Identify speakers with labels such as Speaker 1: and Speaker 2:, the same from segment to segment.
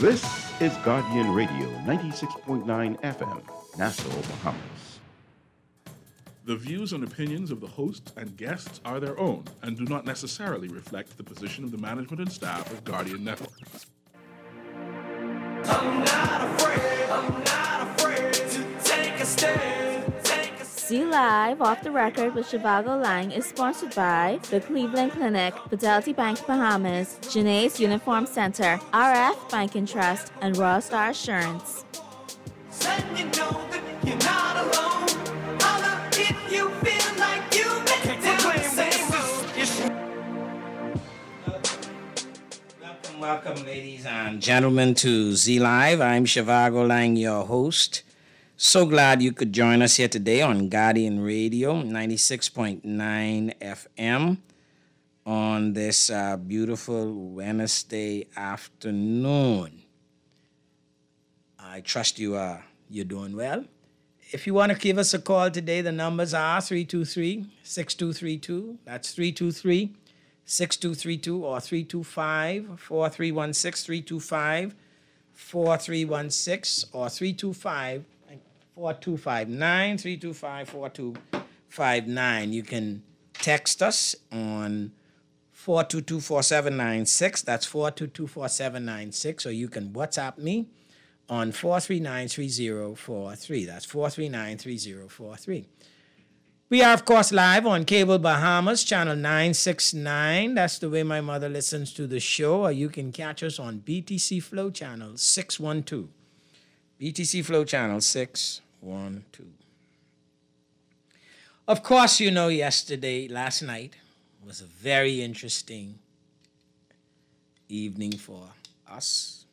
Speaker 1: This is Guardian Radio 96.9 FM, Nassau, Bahamas.
Speaker 2: The views and opinions of the hosts and guests are their own and do not necessarily reflect the position of the management and staff of Guardian Network.
Speaker 3: I'm not afraid to take a stand.
Speaker 4: See Live Off the Record with Shivago Lang is sponsored by the Cleveland Clinic, Fidelity Bank Bahamas, Janae's Uniform Center, RF Bank and Trust, and Royal Star Assurance.
Speaker 3: Letting you know that you're not alone. Holla if you feel like you make
Speaker 5: Welcome, ladies and gentlemen, to Z Live. I'm Shivago Lang, your host. So glad you could join us here today on Guardian Radio 96.9 FM on this beautiful Wednesday afternoon. I trust you're doing well. If you want to give us a call today, the numbers are 323-6232. That's 323-6232 or 325-4316, 325-4316 or 325 4259, 325-4259. You can text us on 422-4796. That's 422-4796. Or you can WhatsApp me on 439-3043. That's 439-3043. We are, of course, live on Cable Bahamas, channel 969. That's the way my mother listens to the show. Or you can catch us on BTC Flow channel 612. BTC Flow channel 612. Of course, you know, last night was a very interesting evening for us.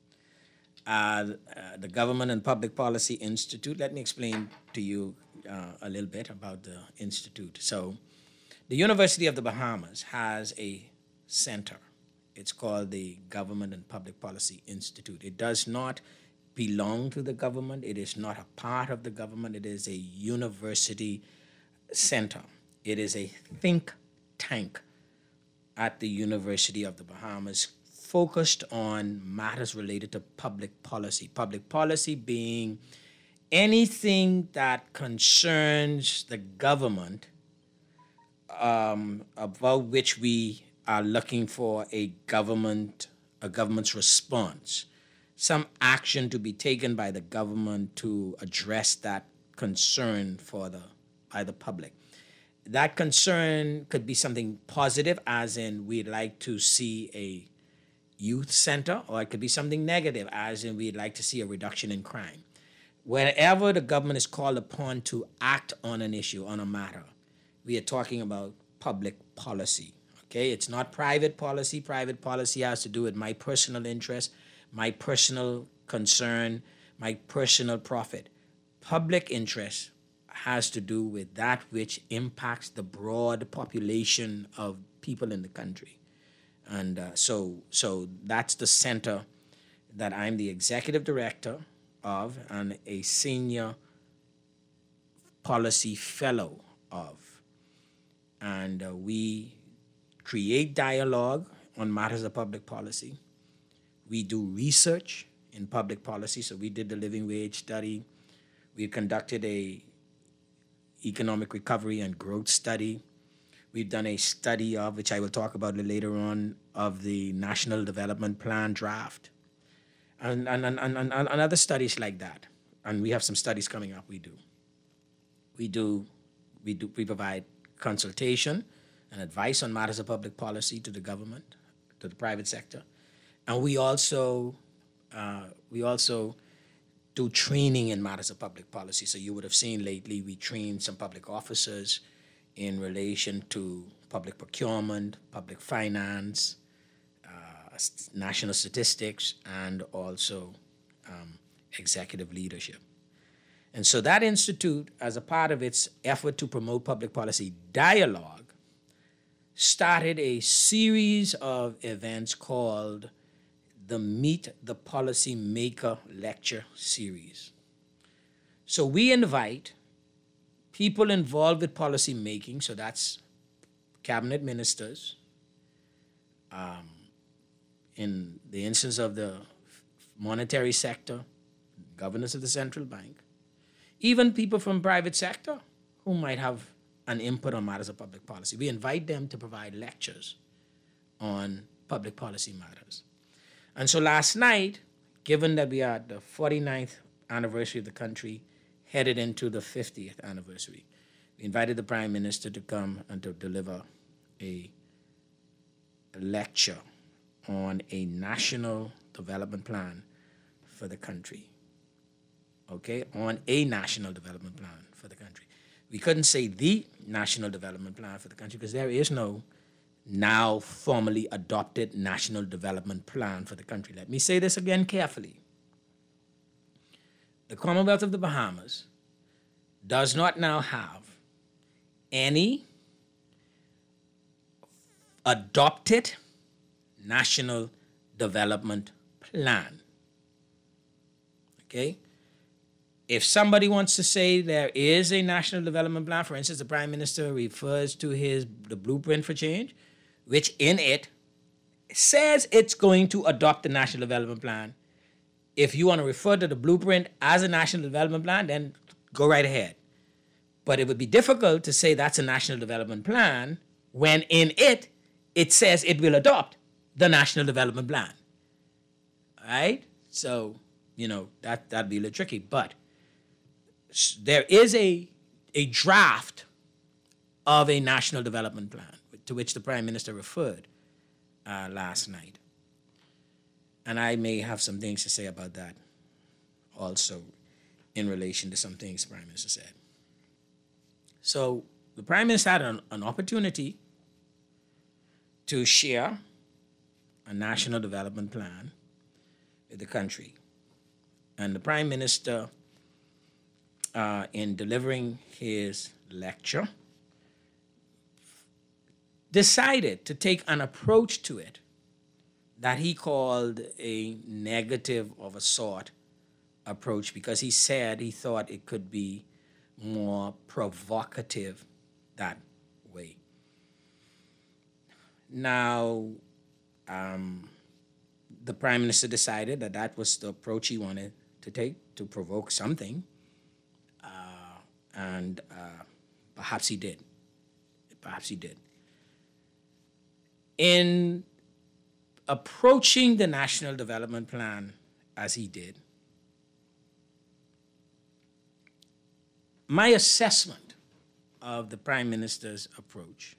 Speaker 5: The Government and Public Policy Institute. Let me explain to you a little bit about the institute. So, the University of the Bahamas has a center. It's called the Government and Public Policy Institute. It does not belong to the government. It is not a part of the government. It is a university center. It is a think tank at the University of the Bahamas focused on matters related to public policy. Public policy being anything that concerns the government about which we are looking for a government's response. Some action to be taken by the government to address that concern by the public. That concern could be something positive, as in we'd like to see a youth center, or it could be something negative, as in we'd like to see a reduction in crime. Whenever the government is called upon to act on an issue, on a matter, we are talking about public policy, okay? It's not private policy. Private policy has to do with my personal interest, my personal concern, my personal profit. Public interest has to do with that which impacts the broad population of people in the country. And so that's the center that I'm the executive director of and a senior policy fellow of. And we create dialogue on matters of public policy. We do research in public policy. So we did the living wage study. We conducted a economic recovery and growth study. We've done a study of, which I will talk about later on, of the National Development Plan draft and other studies like that. And we have some studies coming up. We provide consultation and advice on matters of public policy to the government, to the private sector. And we also do training in matters of public policy. So you would have seen lately we trained some public officers in relation to public procurement, public finance, national statistics, and also executive leadership. And so that institute, as a part of its effort to promote public policy dialogue, started a series of events called the Meet the Policy Maker Lecture Series. So we invite people involved with policy making, so that's cabinet ministers. In the instance of the monetary sector, governors of the central bank, even people from private sector who might have an input on matters of public policy. We invite them to provide lectures on public policy matters. And so last night, given that we are at the 49th anniversary of the country, headed into the 50th anniversary, we invited the Prime Minister to come and to deliver a lecture on a national development plan for the country. Okay, on a national development plan for the country. We couldn't say the national development plan for the country because there is no now formally adopted national development plan for the country. Let me say this again carefully. The Commonwealth of the Bahamas does not now have any adopted national development plan. Okay? If somebody wants to say there is a national development plan, for instance, the Prime Minister refers to the Blueprint for Change, which in it says it's going to adopt the national development plan. If you want to refer to the blueprint as a national development plan, then go right ahead. But it would be difficult to say that's a national development plan when in it says it will adopt the national development plan. All right? So, that'd be a little tricky. But there is a draft of a national development plan to which the Prime Minister referred last night. And I may have some things to say about that also in relation to some things the Prime Minister said. So the Prime Minister had an opportunity to share a national development plan with the country. And the Prime Minister, in delivering his lecture, decided to take an approach to it that he called a negative of a sort approach because he said he thought it could be more provocative that way. Now, the Prime Minister decided that was the approach he wanted to take to provoke something, and perhaps he did. Perhaps he did. In approaching the National Development Plan as he did, my assessment of the Prime Minister's approach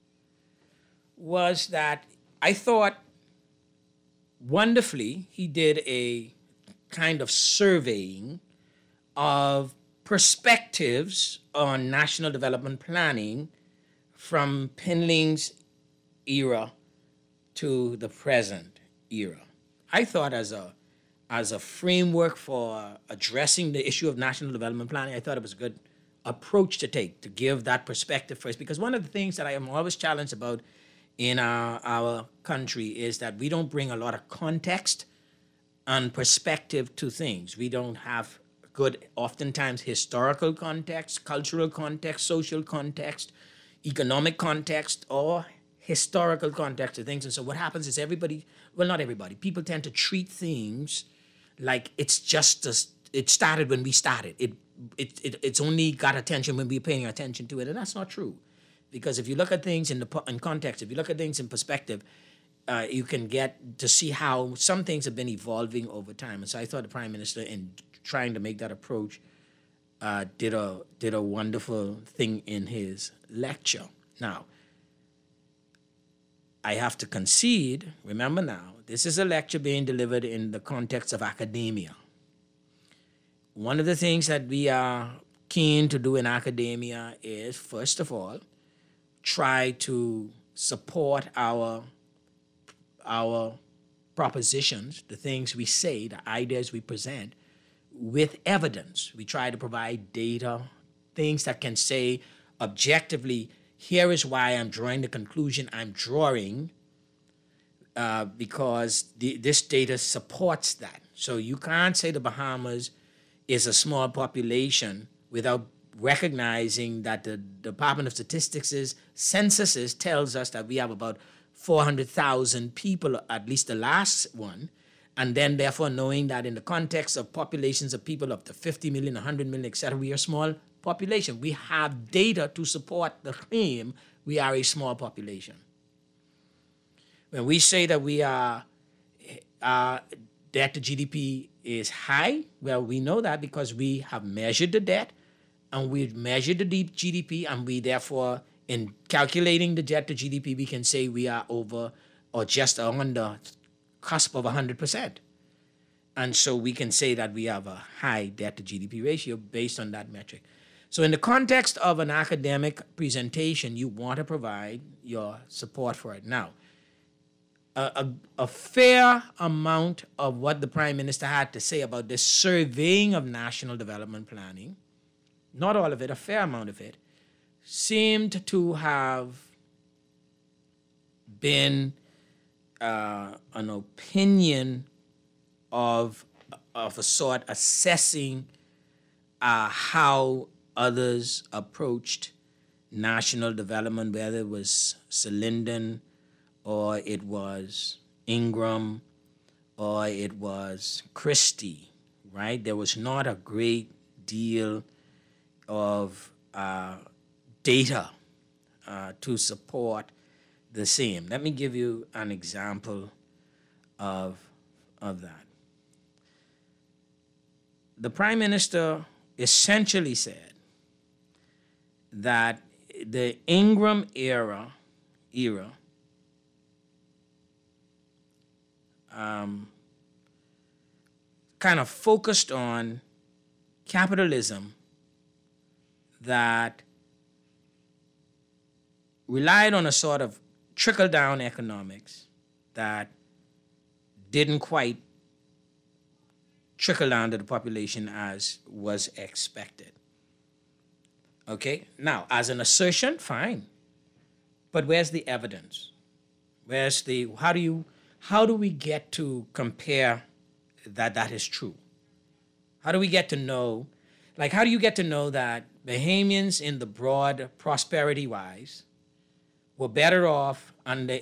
Speaker 5: was that I thought wonderfully he did a kind of surveying of perspectives on national development planning from Pinling's era to the present era. I thought as a framework for addressing the issue of national development planning, I thought it was a good approach to take, to give that perspective first. Because one of the things that I am always challenged about in our country is that we don't bring a lot of context and perspective to things. We don't have good, oftentimes, historical context, cultural context, social context, economic context, or historical context of things. And so what happens is not everybody, people tend to treat things like it's just it started when we started. It's only got attention when we're paying attention to it, and that's not true. Because if you look at things in context, if you look at things in perspective, you can get to see how some things have been evolving over time. And so I thought the Prime Minister, in trying to make that approach, did a wonderful thing in his lecture. Now, I have to concede, remember now, this is a lecture being delivered in the context of academia. One of the things that we are keen to do in academia is, first of all, try to support our propositions, the things we say, the ideas we present, with evidence. We try to provide data, things that can say objectively, here is why I'm drawing the conclusion I'm drawing, because this data supports that. So you can't say the Bahamas is a small population without recognizing that the Department of Statistics' censuses tells us that we have about 400,000 people, at least the last one, And then therefore knowing that in the context of populations of people up to 50 million, 100 million, etc., we are a small population. We have data to support the claim we are a small population. When we say that we are debt to GDP is high, well, we know that because we have measured the debt and we've measured the GDP, and we therefore, in calculating the debt to GDP, we can say we are over or just on the cusp of 100%. And so we can say that we have a high debt to GDP ratio based on that metric. So in the context of an academic presentation, you want to provide your support for it. Now, a fair amount of what the Prime Minister had to say about this surveying of national development planning, not all of it, a fair amount of it, seemed to have been an opinion of a sort assessing how others approached national development, whether it was Linden or it was Ingram or it was Christie, right? There was not a great deal of data to support the same. Let me give you an example of that. The Prime Minister essentially said that the Ingram era kind of focused on capitalism that relied on a sort of trickle-down economics that didn't quite trickle down to the population as was expected. Okay? Now, as an assertion, fine. But where's the evidence? How do we get to compare that is true? How do we get to know, how do you get to know that Bahamians in the broad prosperity-wise were better off under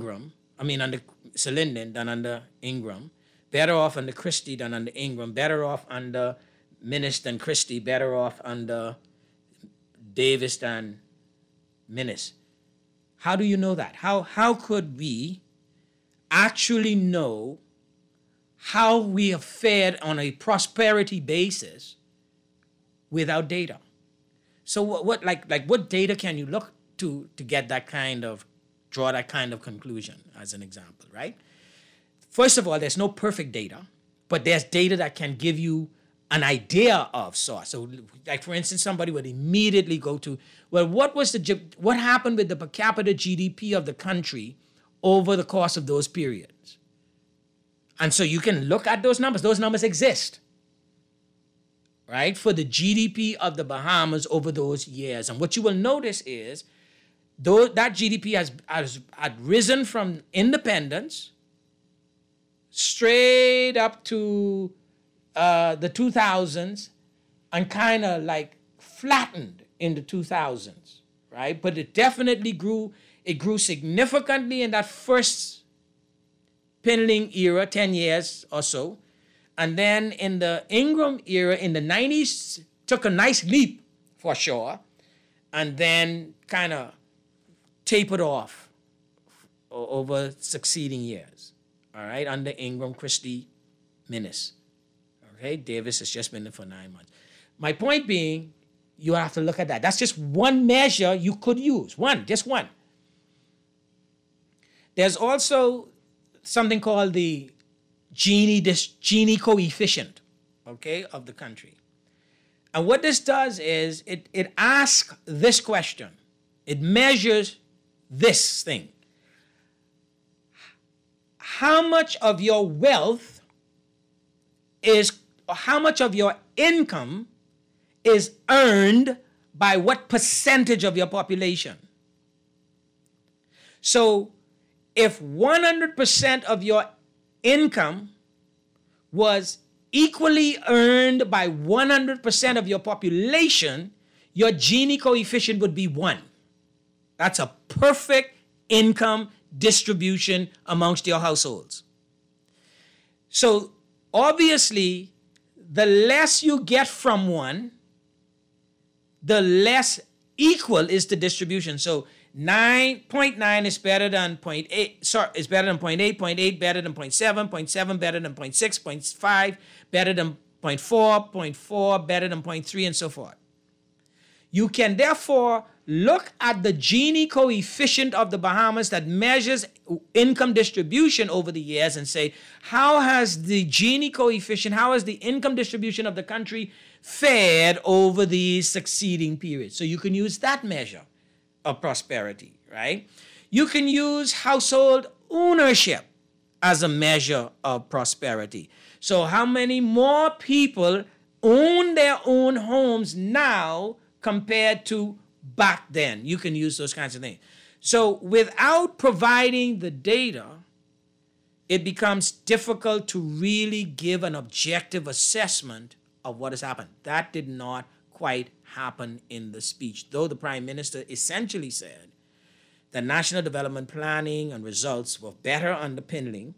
Speaker 5: Linden than under Ingram, better off under Christie than under Ingram, better off under Minnis than Christie, better off under Davis than Minnis? How do you know that? How could we actually know how we have fared on a prosperity basis without data? So what data can you look to get draw that kind of conclusion, as an example, right? First of all, there's no perfect data, but there's data that can give you an idea of source. So, for instance, somebody would immediately go to, well, what happened with the per capita GDP of the country over the course of those periods? And so you can look at those numbers. Those numbers exist, right, for the GDP of the Bahamas over those years. And what you will notice is that GDP has risen from independence straight up to the 2000s and kind of flattened in the 2000s, right? But it definitely grew. It grew significantly in that first Pinling era, 10 years or so. And then in the Ingram era, in the 90s, took a nice leap for sure, and then kind of tapered off over succeeding years, all right, under Ingram, Christie, Minnis. Okay, Davis has just been there for 9 months. My point being, you have to look at that. That's just one measure you could use. Just one. There's also something called the Gini coefficient, okay, of the country. And what this does is it asks this question. It measures this thing. How much of your wealth how much of your income is earned by what percentage of your population? So if 100% of your income was equally earned by 100% of your population, your Gini coefficient would be 1. That's a perfect income distribution amongst your households. So obviously, the less you get from one, the less equal is the distribution. So 9.9 is better than 0.8, sorry, is better than 0.8, 0.8 better than 0.7, 0.7 better than 0.6, 0.5 better than 0.4, 0.4 better than 0.3, and so forth. You can therefore look at the Gini coefficient of the Bahamas that measures income distribution over the years and say, how has the Gini coefficient, how has the income distribution of the country fared over these succeeding periods? So you can use that measure of prosperity, right? You can use household ownership as a measure of prosperity. So how many more people own their own homes now compared to back then? You can use those kinds of things. So without providing the data, it becomes difficult to really give an objective assessment of what has happened. That did not quite happen in the speech, though the Prime Minister essentially said that national development planning and results were better underpinning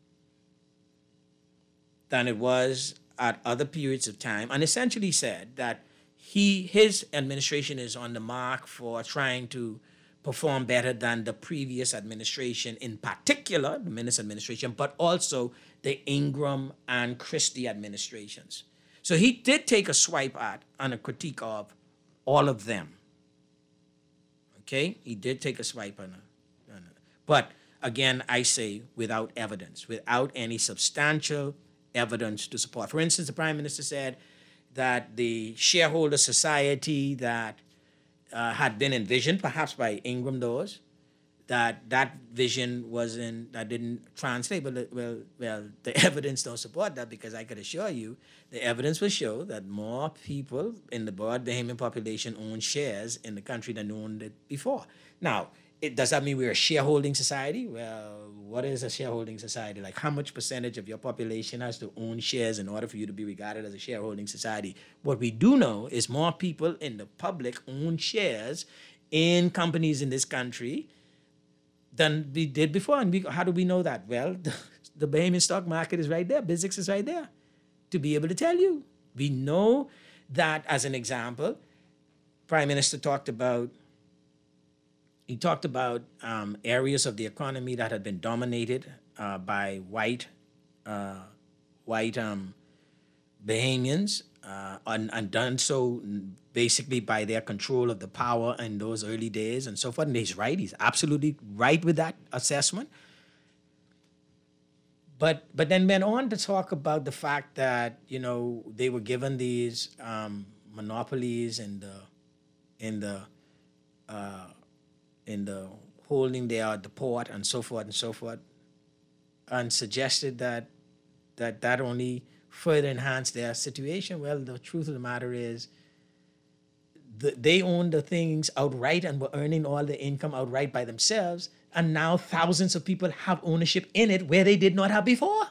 Speaker 5: than it was at other periods of time, and essentially said that his administration is on the mark for trying to perform better than the previous administration, in particular, the Minnis administration, but also the Ingram and Christie administrations. So he did take a swipe at and a critique of all of them. Okay? He did take a swipe on it. But again, I say without evidence, without any substantial evidence to support. For instance, the Prime Minister said that the shareholder society that had been envisioned, perhaps by Ingram Dawes, that vision didn't translate. But well, the evidence don't support that, because I could assure you, the evidence will show that more people in the broad Bahamian population own shares in the country than owned it before. Now, does that mean we're a shareholding society? Well, what is a shareholding society? Like, how much percentage of your population has to own shares in order for you to be regarded as a shareholding society? What we do know is more people in the public own shares in companies in this country than we did before. And how do we know that? Well, the Bahamian stock market is right there. BizX is right there to be able to tell you. We know that, as an example, Prime Minister talked about areas of the economy that had been dominated by white Bahamians and done so basically by their control of the power in those early days and so forth. And he's right. He's absolutely right with that assessment. But then went on to talk about the fact that, you know, they were given these monopolies in the holding the port and so forth, and suggested that only further enhanced their situation. Well, the truth of the matter is they owned the things outright and were earning all the income outright by themselves, and now thousands of people have ownership in it where they did not have before.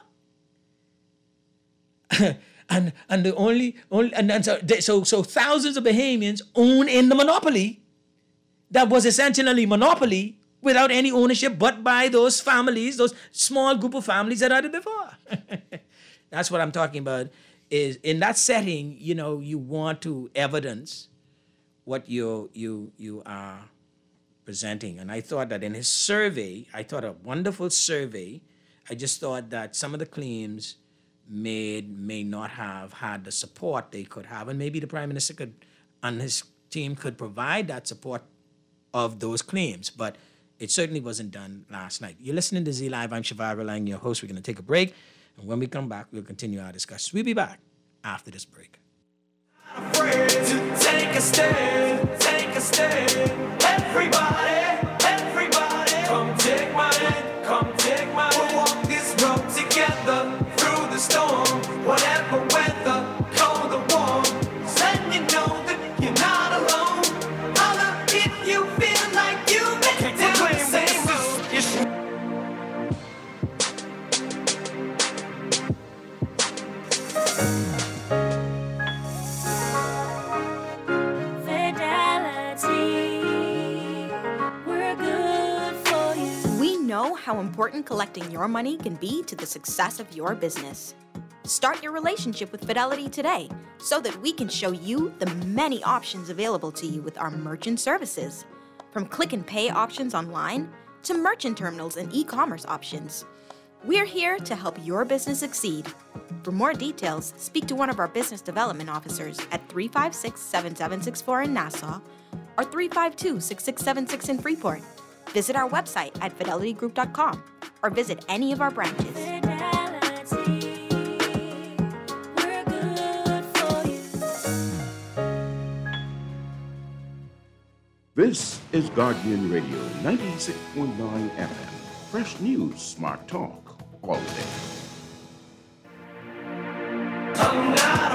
Speaker 5: and so thousands of Bahamians own in the monopoly that was essentially monopoly without any ownership but by those families, those small group of families that had it before. That's what I'm talking about. Is in that setting, you know, you want to evidence what you are presenting. And I thought that in his survey, a wonderful survey. I just thought that some of the claims made may not have had the support they could have, and maybe the Prime Minister could and his team could provide that support of those claims, but it certainly wasn't done last night. You're listening to Z Live. I'm Shivago Lang, your host. We're going to take a break, and when we come back, we'll continue our discussion. We'll be back after this break.
Speaker 3: Afraid to take a stand, everybody, come take my hand, we'll walk this road together through the storm, whatever weather, cold or warm, letting you know that you're not alone, holler if you feel like you make it down the same road.
Speaker 6: how important collecting your money can be to the success of your business. Start your relationship with Fidelity today so that we can show you the many options available to you with our merchant services. From click and pay options online to merchant terminals and e-commerce options. We're here to help your business succeed. For more details, speak to one of our business development officers at 356-7764 in Nassau or 352-6676 in Freeport. Visit our website at fidelitygroup.com or visit any of our branches.
Speaker 1: This is Guardian Radio 96.9 FM. Fresh news, smart talk, all day.
Speaker 3: I'm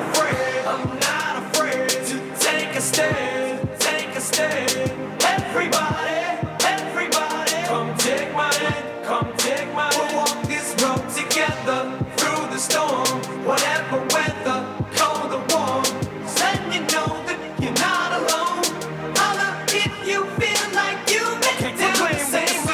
Speaker 3: not afraid to take a stand, take a stand. Everybody, come take my hand, come take my hand. We'll walk this road together through the storm, whatever weather, cold or warm. Then you know that you're not alone. Holla if you feel like you make the same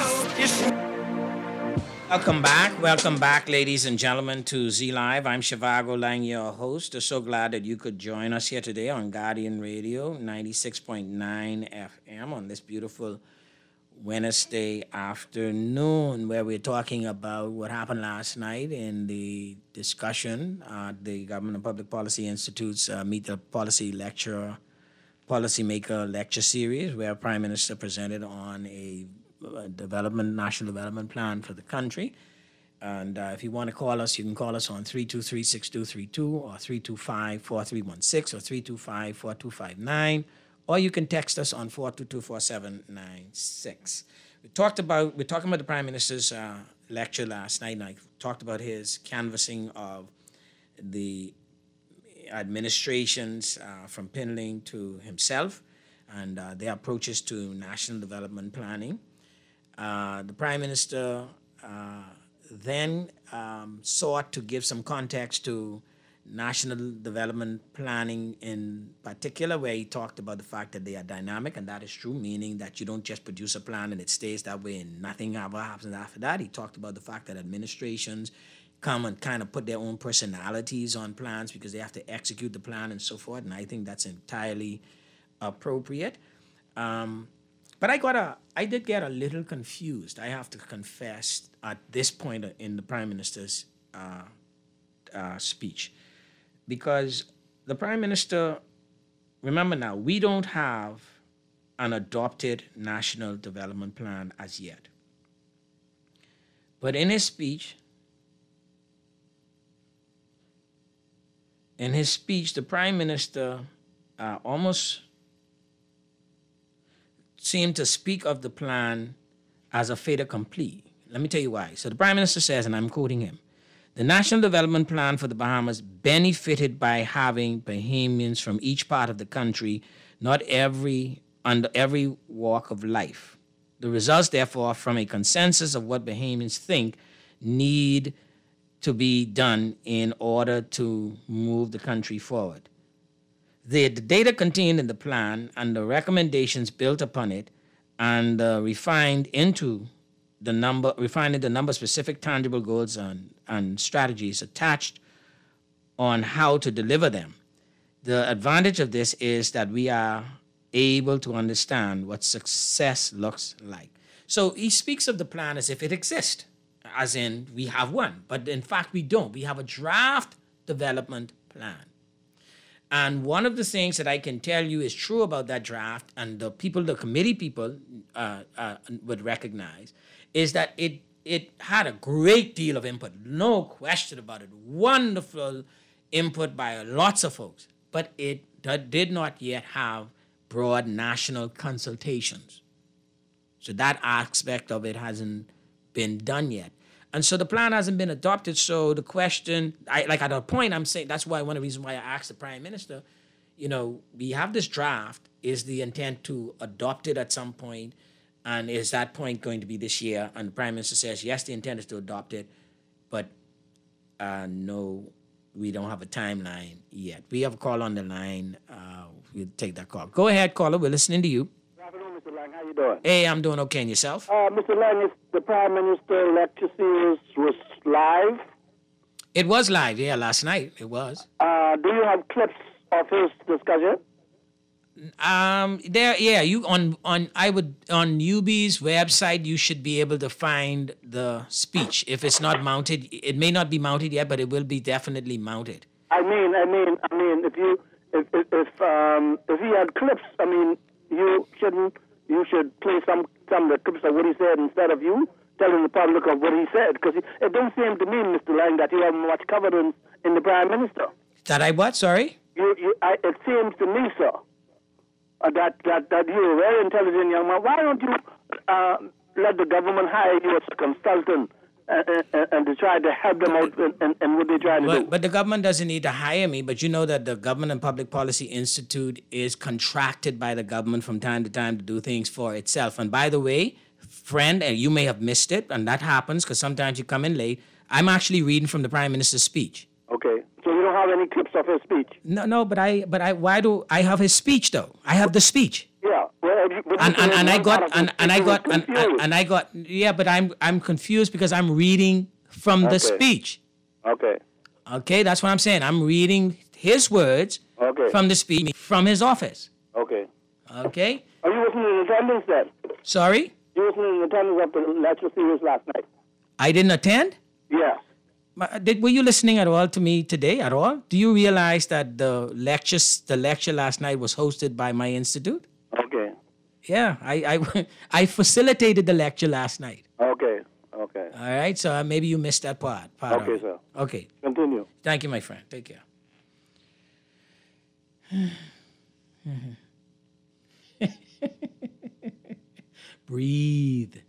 Speaker 3: road.
Speaker 5: Welcome back, ladies and gentlemen, to Z Live. I'm Shivago Lang, your host. I'm so glad that you could join us here today on Guardian Radio 96.9 FM on this beautiful Wednesday afternoon, where we're talking about what happened last night in the discussion at the Government and Public Policy Institute's Meet the Policymaker lecture series, where Prime Minister presented on a national development plan for the country. And if you want to call us, you can call us on 323-6232 or 325-4316 or 325-4259, or you can text us on 422-4796. We're talking about the Prime Minister's lecture last night, and I talked about his canvassing of the administrations from Pinling to himself and their approaches to national development planning. The Prime Minister then sought to give some context to national development planning in particular, where he talked about the fact that they are dynamic, and that is true, meaning that you don't just produce a plan and it stays that way and nothing ever happens after that. He talked about the fact that administrations come and kind of put their own personalities on plans because they have to execute the plan and so forth, and I think that's entirely appropriate. But I did get a little confused, I have to confess, at this point in the Prime Minister's speech. Because the Prime Minister, remember now, we don't have an adopted national development plan as yet. But in his speech, the Prime Minister almost seemed to speak of the plan as a fait accompli. Let me tell you why. So the Prime Minister says, and I'm quoting him, "The National Development Plan for the Bahamas benefited by having Bahamians from each part of the country, not under every walk of life. The results, therefore, from a consensus of what Bahamians think need to be done in order to move the country forward. The data contained in the plan and the recommendations built upon it and refined the number of specific tangible goals and strategies attached on how to deliver them. The advantage of this is that we are able to understand what success looks like." So he speaks of the plan as if it exists, as in we have one, but in fact we don't. We have a draft development plan. And one of the things that I can tell you is true about that draft, and the committee people would recognize, is that it had a great deal of input, no question about it. Wonderful input by lots of folks, but it did not yet have broad national consultations. So that aspect of it hasn't been done yet. And so the plan hasn't been adopted. So the question, at a point, I'm saying, that's why one of the reasons why I asked the Prime Minister, we have this draft. Is the intent to adopt it at some point? And is that point going to be this year? And the Prime Minister says, yes, the intent is to adopt it, but no, we don't have a timeline yet. We have a call on the line. We'll take that call. Go ahead, caller. We're listening to you.
Speaker 7: Good afternoon, Mr. Lang. How you doing?
Speaker 5: Hey, I'm doing okay. And yourself?
Speaker 7: Mr. Lang, the Prime Minister lecture series was live.
Speaker 5: It was live, yeah, last night. It was.
Speaker 7: Do you have clips of his discussion?
Speaker 5: You on UB's website, you should be able to find the speech. If it's not mounted, it may not be mounted yet, but it will be definitely mounted.
Speaker 7: I mean, if he had clips, you should play some of the clips of what he said instead of you telling the public of what he said, because it don't seem to me, Mr. Lang, that you have much confidence in the Prime Minister.
Speaker 5: That I what? Sorry.
Speaker 7: It seems to me, sir, that you're a very intelligent young man. Why don't you let the government hire you as a consultant and to try to help them out in what they're trying to do?
Speaker 5: But the government doesn't need to hire me. But you know that the Government and Public Policy Institute is contracted by the government from time to time to do things for itself. And by the way, friend, and you may have missed it, and that happens because sometimes you come in late. I'm actually reading from the Prime Minister's speech.
Speaker 7: Okay, so you don't have any clips of his speech?
Speaker 5: No, but why do I have his speech though? I have the speech.
Speaker 7: Yeah, well,
Speaker 5: but I'm confused because I'm reading from the speech. Okay, that's what I'm saying. I'm reading his words from the speech from his office. Okay.
Speaker 7: Are you listening in attendance then?
Speaker 5: Sorry?
Speaker 7: You listening in attendance of the lecture series last night?
Speaker 5: I didn't attend?
Speaker 7: Yeah.
Speaker 5: Were you listening at all to me today at all? Do you realize that the lecture last night was hosted by my institute?
Speaker 7: Okay.
Speaker 5: Yeah, I facilitated the lecture last night.
Speaker 7: Okay.
Speaker 5: All right, so maybe you missed that part.
Speaker 7: Okay, sir.
Speaker 5: Okay.
Speaker 7: Continue.
Speaker 5: Thank you, my friend. Take care. Breathe.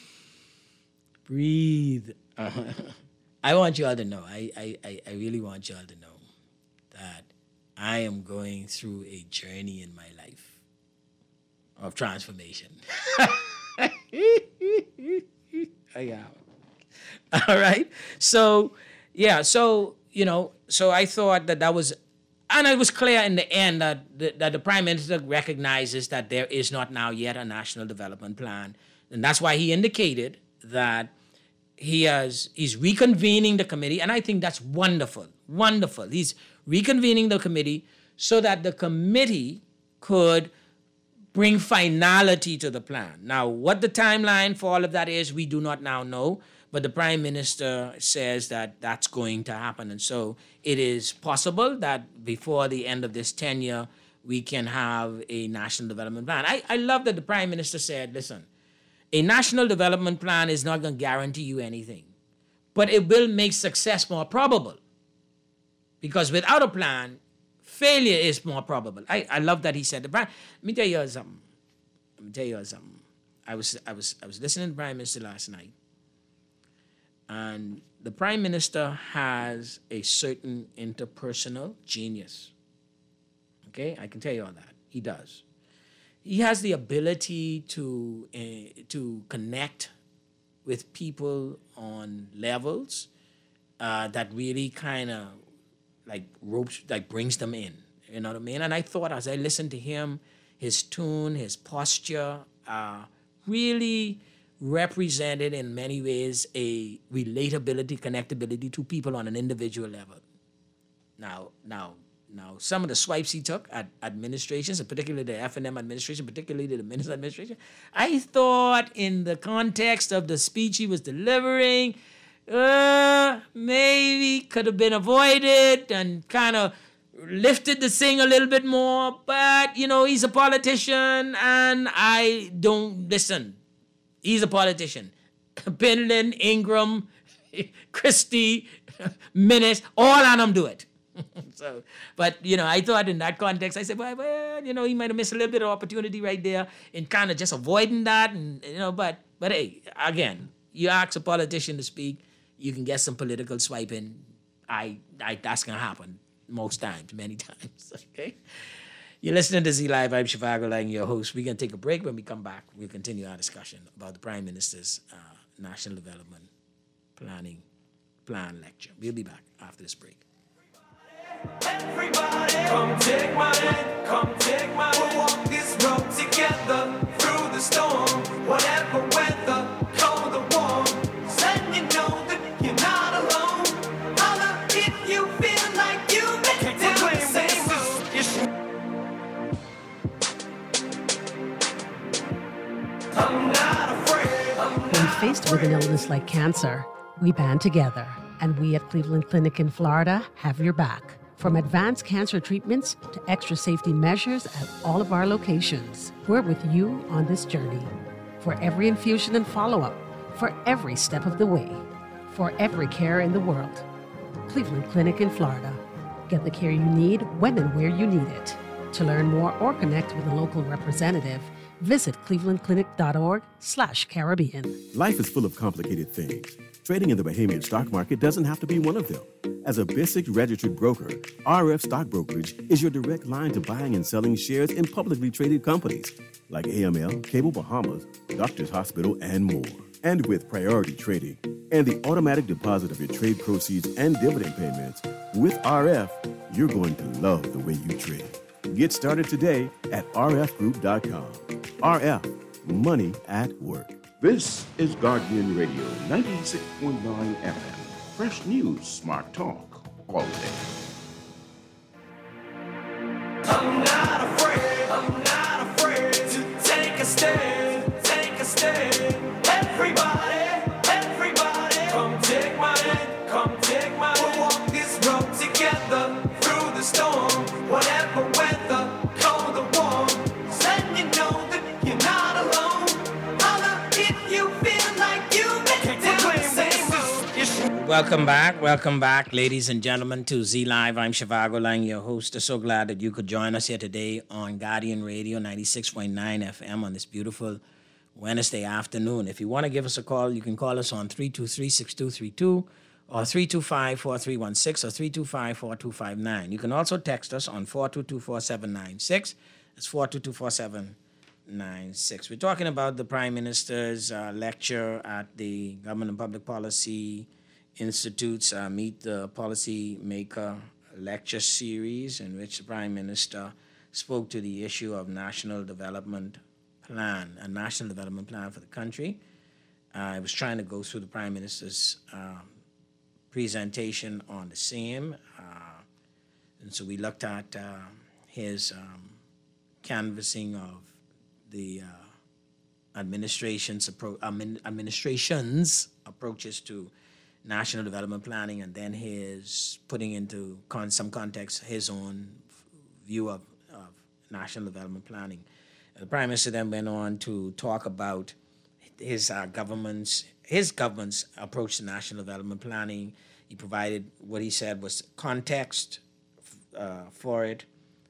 Speaker 5: I want you all to know, I really want you all to know that I am going through a journey in my life of transformation. I am. All right? So I thought that was, and it was clear in the end that the Prime Minister recognizes that there is not now yet a national development plan. And that's why he indicated that he's reconvening the committee, and I think that's wonderful. He's reconvening the committee so that the committee could bring finality to the plan. Now, what the timeline for all of that is, we do not now know, but the Prime Minister says that that's going to happen. And so it is possible that before the end of this tenure, we can have a national development plan. I love that the Prime Minister said, listen, a national development plan is not going to guarantee you anything, but it will make success more probable. Because without a plan, failure is more probable. I love that he said the Prime. Let me tell you something. I was listening to the Prime Minister last night, and the Prime Minister has a certain interpersonal genius. Okay, I can tell you all that. He does. He has the ability to connect with people on levels that really kind of brings them in. You know what I mean? And I thought as I listened to him, his tune, his posture, really represented in many ways a relatability, connectability to people on an individual level. Now, some of the swipes he took at administrations, and particularly the F&M administration, particularly the Minister's administration, I thought in the context of the speech he was delivering, maybe could have been avoided and kind of lifted the thing a little bit more. But, he's a politician, and I don't listen. He's a politician. Penland, Ingram, Christie, Minnis, all of them do it. So, but I thought in that context, I said, well, he might have missed a little bit of opportunity right there in kind of just avoiding that, and but hey, again, you ask a politician to speak, you can get some political swiping. That's gonna happen most times, many times. Okay, you're listening to Z Live. I'm Shivago Lang, your host. We're gonna take a break. When we come back, we'll continue our discussion about the Prime Minister's National Development Plan lecture. We'll be back after this break.
Speaker 3: Everybody, come take my hand, come take my hand. We'll walk this road together through the storm, whatever weather, cold or warm. Letting you know that you're not alone. Holla if you feel like you've been down the same road. I'm not afraid.
Speaker 8: When faced with an illness like cancer, we band together, and we at Cleveland Clinic in Florida have your back. From advanced cancer treatments to extra safety measures at all of our locations, we're with you on this journey. For every infusion and follow-up, for every step of the way, for every care in the world. Cleveland Clinic in Florida. Get the care you need when and where you need it. To learn more or connect with a local representative, visit clevelandclinic.org/Caribbean.
Speaker 9: Life is full of complicated things. Trading in the Bahamian stock market doesn't have to be one of them. As a BISIC registered broker, RF Stock Brokerage is your direct line to buying and selling shares in publicly traded companies like AML, Cable Bahamas, Doctors Hospital, and more. And with priority trading and the automatic deposit of your trade proceeds and dividend payments, with RF, you're going to love the way you trade. Get started today at rfgroup.com. RF, money at work.
Speaker 1: This is Guardian Radio 96.9 FM. Fresh news, smart talk, all day.
Speaker 3: I'm not afraid to take a stand, take a stand. Everybody, come take my hand, come take my hand. We'll walk this road together through the storm, whatever weather, cold or warm. Letting you know that you're not alone. Holla if you feel like you've been down the same road.
Speaker 5: Welcome back, ladies and gentlemen, to Z Live. I'm Shivago Lang, your host. So glad that you could join us here today on Guardian Radio 96.9 FM on this beautiful Wednesday afternoon. If you want to give us a call, you can call us on 323-6232 or 325-4316 or 325-4259. You can also text us on 422-4796. That's 422-4796. We're talking about the Prime Minister's lecture at the Government and Public Policy Institute's Meet the Policy Maker lecture series, in which the Prime Minister spoke to the issue of national development plan, a national development plan for the country. I was trying to go through the Prime Minister's presentation on the same, and so we looked at his canvassing of the administration's approaches to national development planning, and then his putting into some context his own view of national development planning. The Prime Minister then went on to talk about his government's approach to national development planning. He provided what he said was context for it.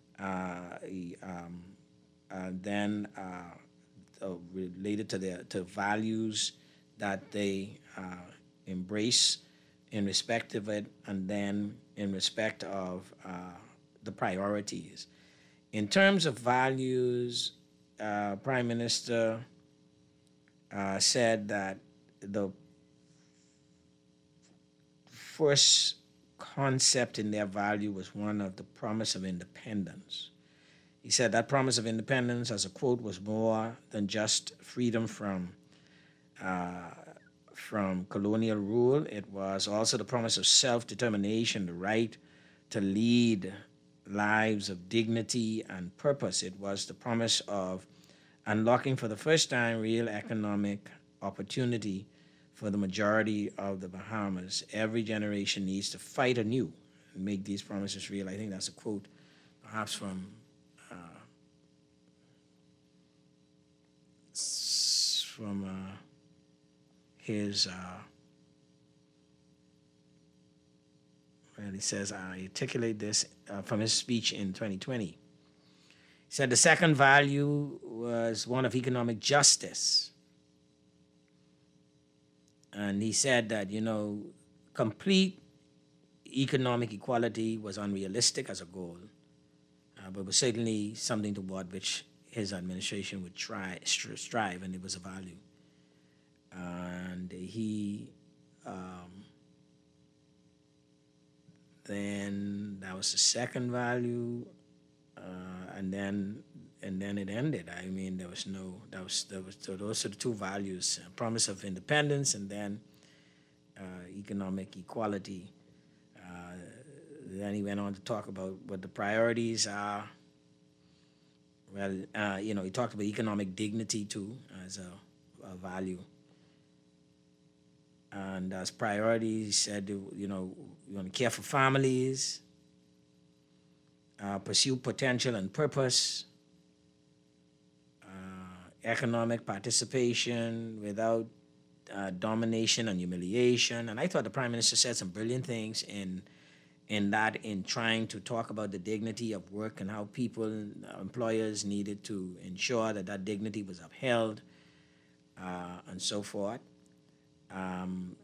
Speaker 5: Then related to values that they embrace in respect of it, and then in respect of the priorities. In terms of values, Prime Minister said that the first concept in their value was one of the promise of independence. He said that promise of independence, as a quote, was more than just freedom from colonial rule. It was also the promise of self-determination, the right to lead lives of dignity and purpose. It was the promise of unlocking for the first time real economic opportunity for the majority of the Bahamas. Every generation needs to fight anew and make these promises real. I think that's a quote perhaps from his he says, I articulate this from his speech in 2020. He said the second value was one of economic justice. And he said that, complete economic equality was unrealistic as a goal, but was certainly something toward which his administration would strive, and it was a value. And he, then that was the second value, and then then it ended. I mean, there was so those are the two values: promise of independence, and then economic equality. Then he went on to talk about what the priorities are. Well, he talked about economic dignity too as a value. And as priorities, he said, you want to care for families, pursue potential and purpose, economic participation without domination and humiliation. And I thought the Prime Minister said some brilliant things in trying to talk about the dignity of work and how employers needed to ensure that dignity was upheld, and so forth. And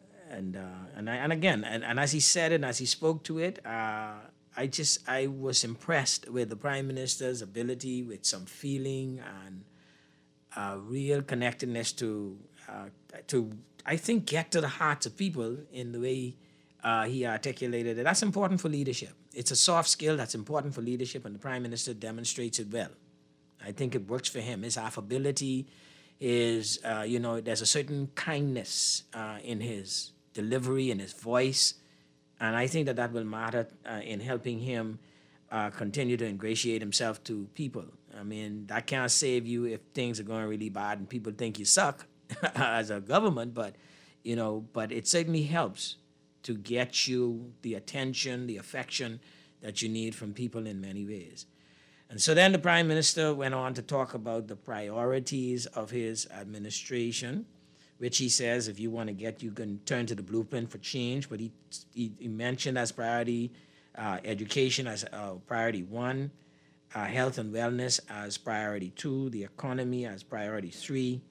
Speaker 5: as he said it and as he spoke to it, I was impressed with the Prime Minister's ability, with some feeling and real connectedness to I think get to the hearts of people in the way he articulated it. That's important for leadership. It's a soft skill that's important for leadership, and the Prime Minister demonstrates it well. I think it works for him. His affability is, there's a certain kindness in his delivery and his voice, and I think that will matter in helping him continue to ingratiate himself to people. I mean, that can't save you if things are going really bad and people think you suck as a government, but it certainly helps to get you the attention, the affection that you need from people in many ways. And so then the Prime Minister went on to talk about the priorities of his administration, which he says, if you want to get, you can turn to the blueprint for change. But he mentioned as priority education as priority 1, health and wellness as priority 2, the economy as priority 3,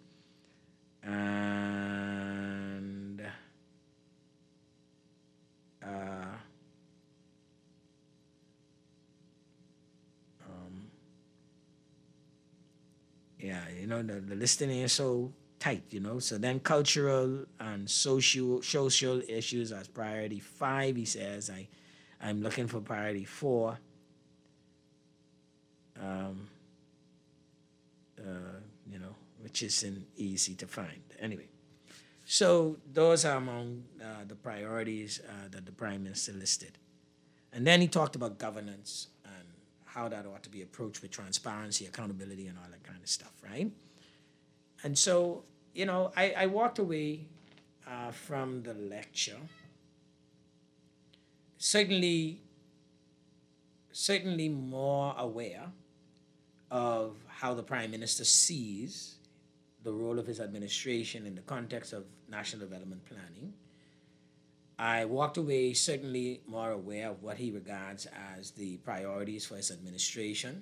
Speaker 5: and the listing is so tight, So then cultural and social issues as priority 5, he says. I'm looking for priority 4. Which isn't easy to find. Anyway, so those are among the priorities that the Prime Minister listed. And then he talked about governance and how that ought to be approached with transparency, accountability, and all that kind of stuff, right? And so, I walked away from the lecture certainly more aware of how the Prime Minister sees the role of his administration in the context of national development planning. I walked away certainly more aware of what he regards as the priorities for his administration.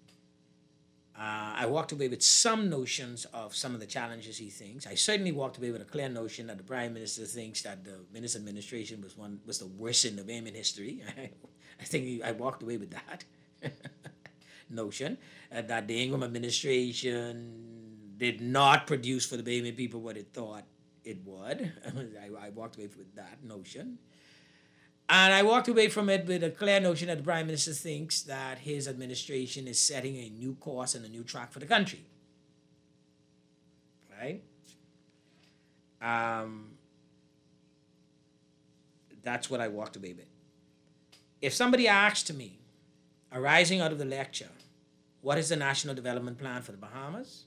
Speaker 5: I walked away with some notions of some of the challenges he thinks. I certainly walked away with a clear notion that the Prime Minister thinks that the Minister administration was the worst in the BAME in history. I think I walked away with that notion, that the Ingram administration did not produce for the BAME people what it thought it would. I walked away with that notion. And I walked away from it with a clear notion that the Prime Minister thinks that his administration is setting a new course and a new track for the country. Right? That's what I walked away with. If somebody asked me, arising out of the lecture, what is the National Development Plan for the Bahamas?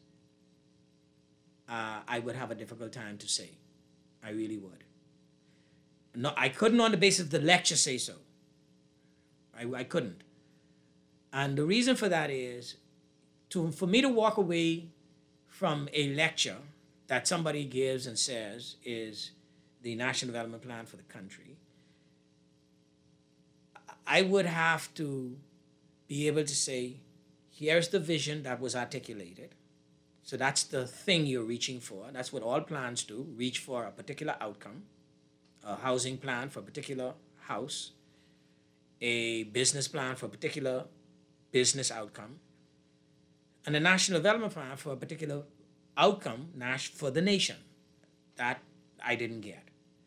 Speaker 5: I would have a difficult time to say. I really would. No, I couldn't on the basis of the lecture say so. I couldn't. And the reason for that is, for me to walk away from a lecture that somebody gives and says is the National Development Plan for the country, I would have to be able to say, here's the vision that was articulated. So that's the thing you're reaching for. That's what all plans do, reach for a particular outcome, a housing plan for a particular house, a business plan for a particular business outcome, and a national development plan for a particular outcome for the nation. That I didn't get.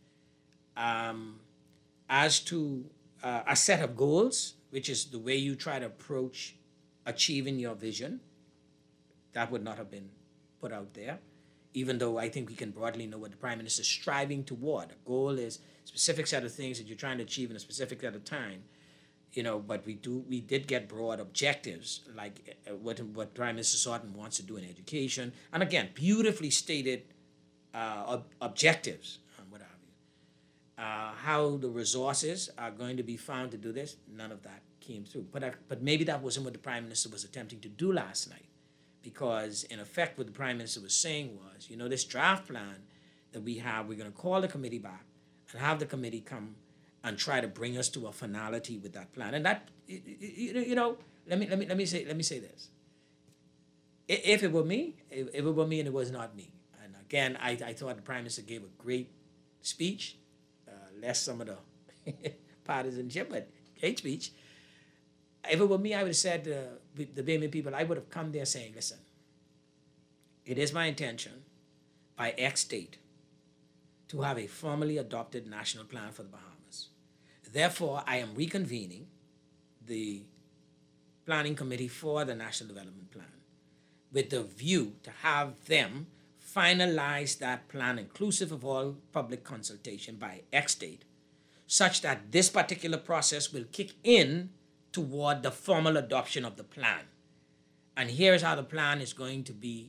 Speaker 5: As to a set of goals, which is the way you try to approach achieving your vision, that would not have been put out there, even though I think we can broadly know what the Prime Minister is striving toward. A goal is a specific set of things that you're trying to achieve in a specific set of time. But we did get broad objectives, like what Prime Minister Sutton wants to do in education, and again, beautifully stated objectives, what have you. How the resources are going to be found to do this, none of that came through. But maybe that wasn't what the Prime Minister was attempting to do last night, because in effect, what the Prime Minister was saying was, this draft plan that we have, we're going to call the committee back and have the committee come and try to bring us to a finality with that plan. And that, let me say this. If it were me, and it was not me. And again, I thought the Prime Minister gave a great speech, less some of the partisanship, but great speech. If it were me, I would have said to the Bahamian people, I would have come there saying, listen, it is my intention by X date to have a formally adopted national plan for the Bahamas. Therefore, I am reconvening the Planning Committee for the National Development Plan with the view to have them finalize that plan, inclusive of all public consultation, by X date, such that this particular process will kick in toward the formal adoption of the plan. And here's how the plan is going to be.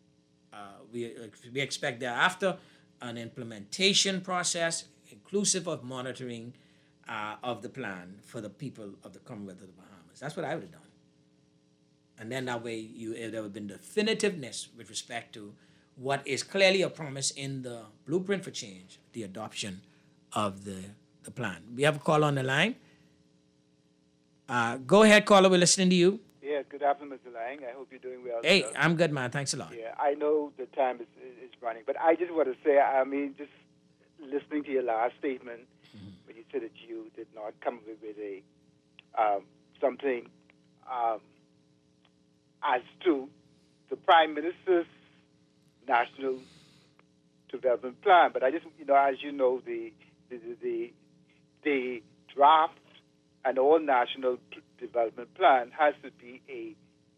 Speaker 5: We expect thereafter an implementation process, inclusive of monitoring of the plan for the people of the Commonwealth of the Bahamas. That's what I would have done. And then that way there would have been definitiveness with respect to what is clearly a promise in the blueprint for change, the adoption of the plan. We have a call on the line. Go ahead, caller. We're listening to you.
Speaker 10: Yeah, good afternoon, Mr. Lang. I hope you're doing well.
Speaker 5: Hey, I'm good, man. Thanks a lot.
Speaker 10: Yeah, I know the time is running, but I just want to say, just listening to your last statement, when you said that you did not come up with a something as to the Prime Minister's National Development Plan, but I just, as you know, the draft and all national development plan has to be a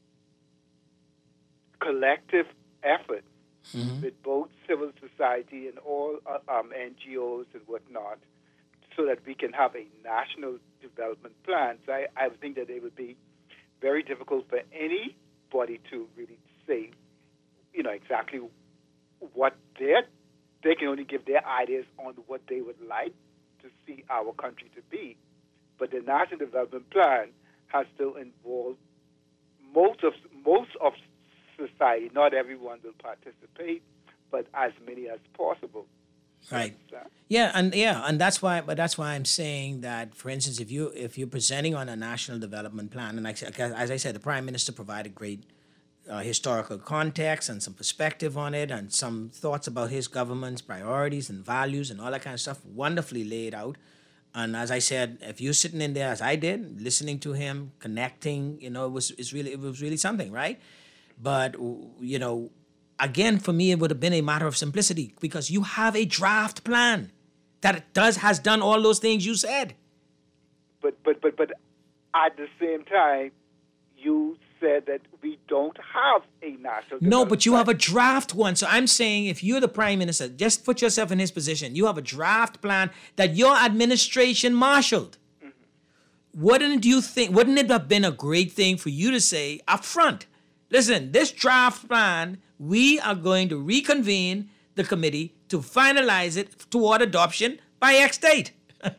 Speaker 10: collective effort with both civil society and all NGOs and whatnot, so that we can have a national development plan. So I would think that it would be very difficult for anybody to really say, exactly what they can only give their ideas on what they would like to see our country to be. But the national development plan has to involve most of society. Not everyone will participate, but as many as possible.
Speaker 5: Right. And that's why I'm saying that, for instance, if you're presenting on a national development plan, and as I said, the Prime Minister provided great historical context and some perspective on it, and some thoughts about his government's priorities and values and all that kind of stuff, wonderfully laid out. And as I said, if you're sitting in there as I did, listening to him, connecting, it was really something, right? But again, for me, it would have been a matter of simplicity, because you have a draft plan that has done all those things you said.
Speaker 10: But at the same time, you said that we don't have a national.
Speaker 5: No, but you have a draft one. So I'm saying, if you're the Prime Minister, just put yourself in his position. You have a draft plan that your administration marshaled. Wouldn't it have been a great thing for you to say up front, listen, this draft plan, we are going to reconvene the committee to finalize it toward adoption by X date?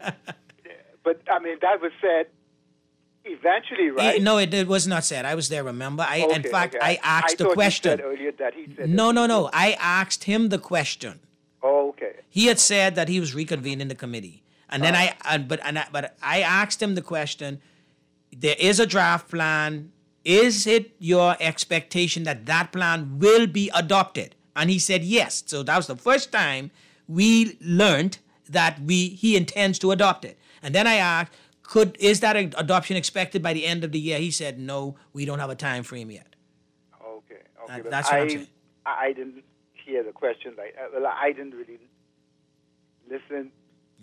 Speaker 10: But, that was said eventually, right?
Speaker 5: No, it was not said. I was there, remember? I asked the question.
Speaker 10: You said earlier that he said
Speaker 5: No. I asked him the question.
Speaker 10: Oh, okay.
Speaker 5: He had said that he was reconvening the committee. And then I asked him the question, there is a draft plan. Is it your expectation that that plan will be adopted? And he said yes. So that was the first time we learned that he intends to adopt it. And then I asked, is that adoption expected by the end of the year? He said, no, we don't have a time frame yet.
Speaker 10: Okay.
Speaker 5: That's what I'm saying.
Speaker 10: I didn't hear the question. I didn't really listen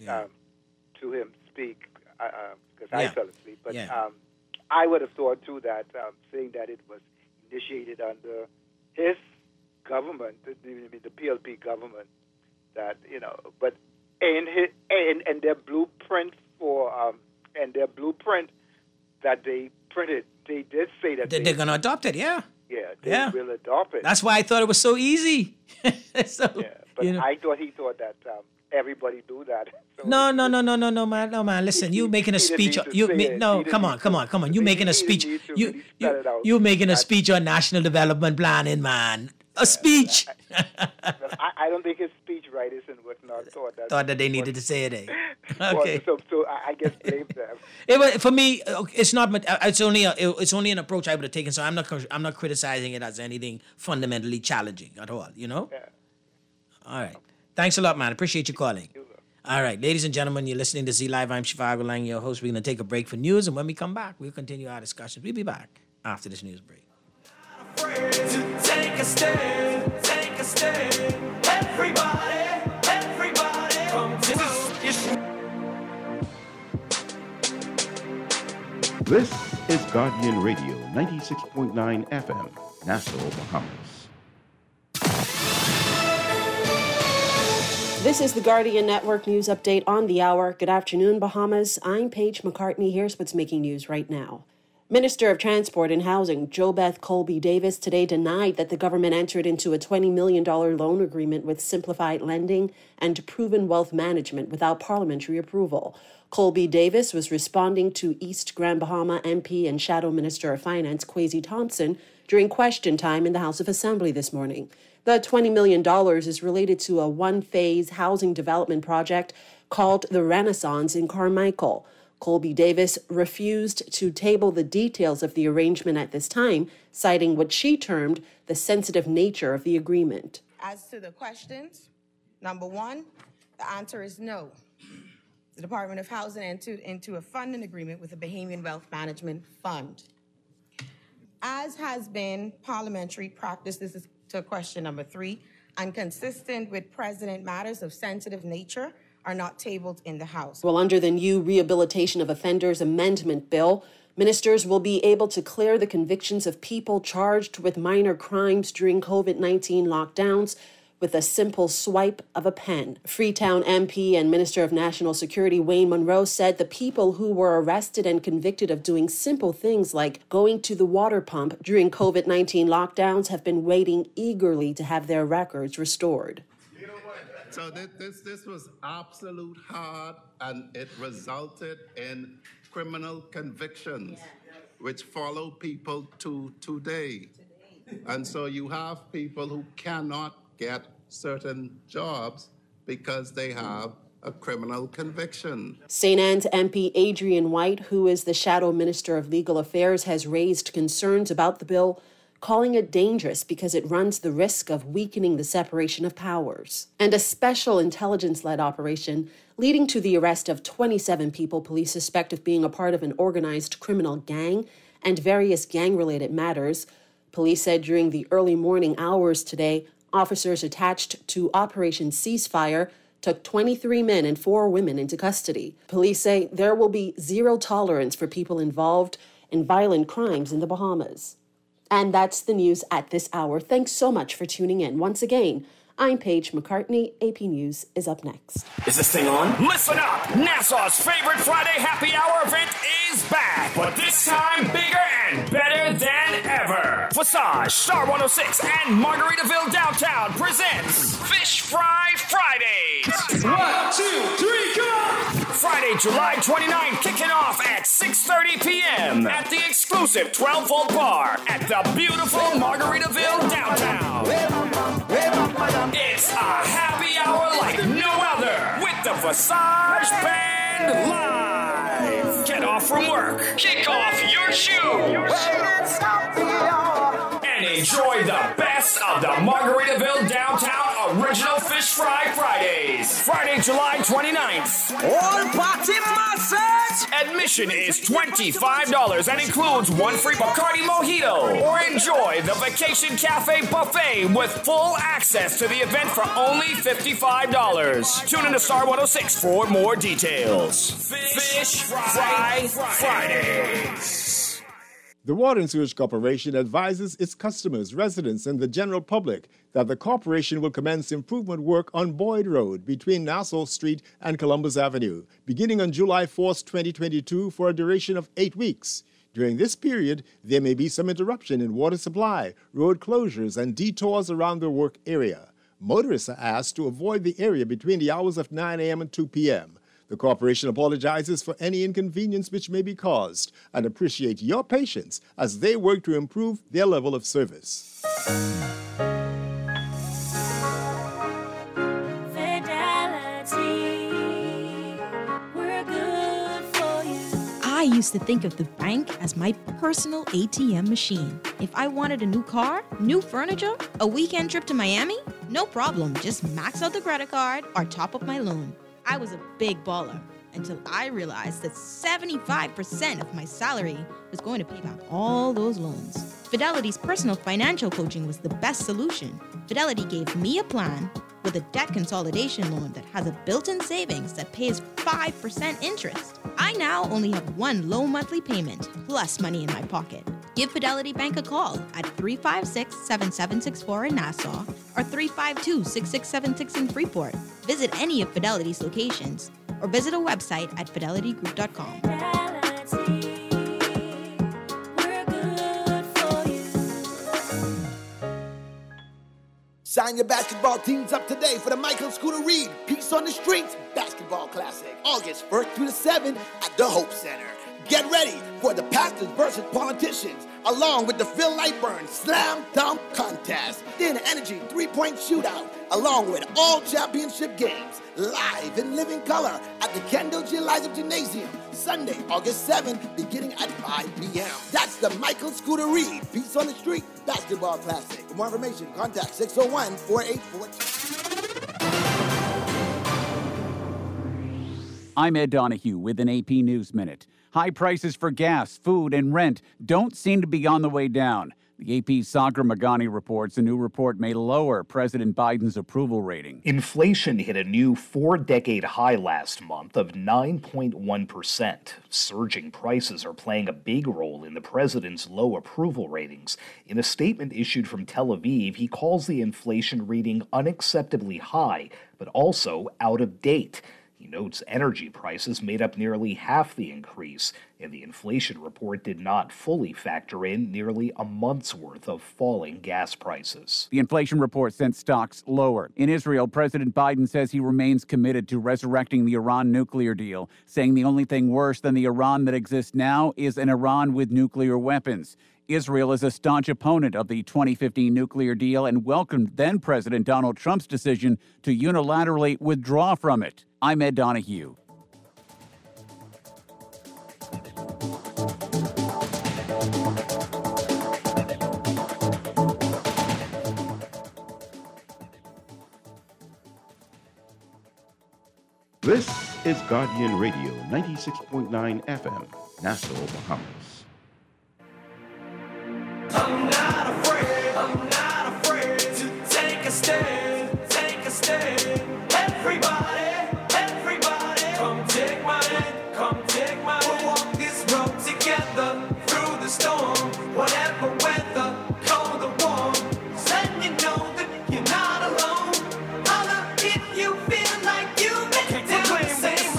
Speaker 10: to him speak because I fell asleep. But I would have thought, too, that saying that it was initiated under his government, the PLP government, that but in their blueprint that they printed, they did say that
Speaker 5: they're going to adopt it. Yeah.
Speaker 10: Yeah, they will adopt it.
Speaker 5: That's why I thought it was so easy.
Speaker 10: But I thought he thought that everybody do that. So
Speaker 5: no, man. Listen, you making a speech. Come on. You making a speech. You making a speech on national development planning, man. A speech.
Speaker 10: I don't think his speech writers and whatnot thought that
Speaker 5: they needed to say it. Okay.
Speaker 10: So I guess blame them.
Speaker 5: For me, it's not. It's only an approach I would have taken. So I'm not criticizing it as anything fundamentally challenging at all.
Speaker 10: Yeah.
Speaker 5: All right. Thanks a lot, man. Appreciate you calling. All right, ladies and gentlemen, you're listening to Z Live. I'm Shivago Lang, your host. We're going to take a break for news, and when we come back, we'll continue our discussion. We'll be back after this news break.
Speaker 3: To take a stand, everybody, come to
Speaker 1: This is Guardian Radio, 96.9 FM, Nassau, Bahamas.
Speaker 8: This is the Guardian Network News Update on the hour. Good afternoon, Bahamas. I'm Paige McCartney. Here's what's making news right now. Minister of Transport and Housing, JoBeth Colby Davis, today denied that the government entered into a $20 million loan agreement with Simplified Lending and Proven Wealth Management without parliamentary approval. Colby Davis was responding to East Grand Bahama MP and Shadow Minister of Finance, Kwesi Thompson, during question time in the House of Assembly this morning. The $20 million is related to a one-phase housing development project called the Renaissance in Carmichael. Colby Davis refused to table the details of the arrangement at this time, citing what she termed the sensitive nature of the agreement.
Speaker 11: As to the questions, number one, the answer is no. The Department of Housing entered into a funding agreement with the Bahamian Wealth Management Fund. As has been parliamentary practice, this is to question number three, and consistent with President, matters of sensitive nature are not tabled in the House.
Speaker 8: Well, under the new Rehabilitation of Offenders Amendment Bill, ministers will be able to clear the convictions of people charged with minor crimes during COVID-19 lockdowns with a simple swipe of a pen. Freetown MP and Minister of National Security Wayne Monroe said the people who were arrested and convicted of doing simple things like going to the water pump during COVID-19 lockdowns have been waiting eagerly to have their records restored.
Speaker 12: So this was absolute hard, and it resulted in criminal convictions, which follow people to today. And so you have people who cannot get certain jobs because they have a criminal conviction.
Speaker 8: St. Anne's MP Adrian White, who is the Shadow Minister of Legal Affairs, has raised concerns about the bill, calling it dangerous because it runs the risk of weakening the separation of powers. And a special intelligence-led operation leading to the arrest of 27 people police suspect of being a part of an organized criminal gang and various gang-related matters. Police said during the early morning hours today, officers attached to Operation Ceasefire took 23 men and 4 women into custody. Police say there will be zero tolerance for people involved in violent crimes in the Bahamas. And that's the news at this hour. Thanks so much for tuning in. Once again, I'm Paige McCartney. AP News is up next.
Speaker 13: Is this thing on? Listen up! Nassau's favorite Friday happy hour event is back, but this time bigger and better than ever. Visage, Star 106, and Margaritaville Downtown presents Fish Fry Fridays. 1, 2, 3, go! Friday, July 29th, kicking off at 6:30 p.m. at the exclusive 12-volt bar at the beautiful Margaritaville Downtown. It's a happy hour like no other with the Visage Band live. Get off from work, kick off your shoes, and enjoy the best of the Margaritaville Downtown Original Fish Fry Fridays. Friday, July 29th. All party masses! Admission is $25 and includes 1 free Bacardi Mojito. Or enjoy the Vacation Cafe Buffet with full access to the event for only $55. Tune in to Star 106 for more details. Fish Fry Fridays.
Speaker 14: The Water and Sewage Corporation advises its customers, residents, and the general public that the corporation will commence improvement work on Boyd Road between Nassau Street and Columbus Avenue, beginning on July 4, 2022, for a duration of 8 weeks. During this period, there may be some interruption in water supply, road closures, and detours around the work area. Motorists are asked to avoid the area between the hours of 9 a.m. and 2 p.m. The corporation apologizes for any inconvenience which may be caused and appreciate your patience as they work to improve their level of service.
Speaker 6: I used to think of the bank as my personal ATM machine. If I wanted a new car, new furniture, a weekend trip to Miami, no problem. Just max out the credit card or top up my loan. I was a big baller until I realized that 75% of my salary was going to pay back all those loans. Fidelity's personal financial coaching was the best solution. Fidelity gave me a plan with a debt consolidation loan that has a built-in savings that pays 5% interest. I now only have one low monthly payment plus money in my pocket. Give Fidelity Bank a call at 356-7764 in Nassau or 352-6676 in Freeport. Visit any of Fidelity's locations or visit a website at fidelitygroup.com.
Speaker 15: Sign your basketball teams up today for the Michael Scooter Reed Peace on the Streets Basketball Classic, August 1st through the 7th at the Hope Center. Get ready for the pastors versus politicians, along with the Phil Lightburn Slam Dunk Contest, then Energy 3-point shootout, along with all championship games, live in living color at the Kendall G. Liza Gymnasium, Sunday, August 7th, beginning at 5 p.m. That's the Michael Scooter Reed Peace on the Street Basketball Classic. For more information, contact 601-4842.
Speaker 16: I'm Ed Donahue with an AP News Minute. High prices for gas, food, and rent don't seem to be on the way down. The AP's Sagar Magani reports a new report may lower President Biden's approval rating.
Speaker 17: Inflation hit a new 4-decade high last month of 9.1%. Surging prices are playing a big role in the president's low approval ratings. In a statement issued from Tel Aviv, he calls the inflation reading unacceptably high, but also out of date. He notes energy prices made up nearly half the increase, and the inflation report did not fully factor in nearly a month's worth of falling gas prices.
Speaker 16: The inflation report sent stocks lower. In Israel, President Biden says he remains committed to resurrecting the Iran nuclear deal, saying the only thing worse than the Iran that exists now is an Iran with nuclear weapons. Israel is a staunch opponent of the 2015 nuclear deal and welcomed then-President Donald Trump's decision to unilaterally withdraw from it. I'm Ed Donahue.
Speaker 1: This is Guardian Radio, 96.9 FM, Nassau, Bahamas.
Speaker 3: I'm not afraid to take a stand, take a stand. Everybody, come take my hand, come take my hand. We'll walk this road together through the storm, whatever weather, cold or warm. Letting you know that you're not alone. Holla if you feel like you've been down the same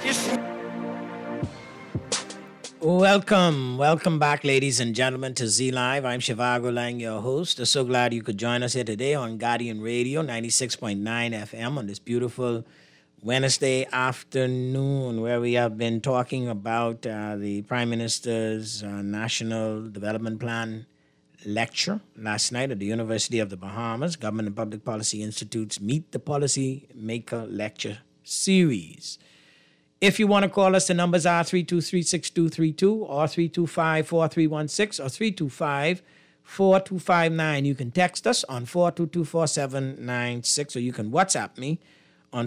Speaker 3: road.
Speaker 5: Welcome back, ladies and gentlemen, to Z Live. I'm Shivago Lang, your host. I'm so glad you could join us here today on Guardian Radio, 96.9 FM on this beautiful Wednesday afternoon, where we have been talking about the Prime Minister's National Development Plan lecture last night at the University of the Bahamas, Government and Public Policy Institute's Meet the Policy Maker Lecture Series. If you want to call us, the numbers are 323-6232 or 325-4316 or 325-4259. You can text us on 422-4796 or you can WhatsApp me on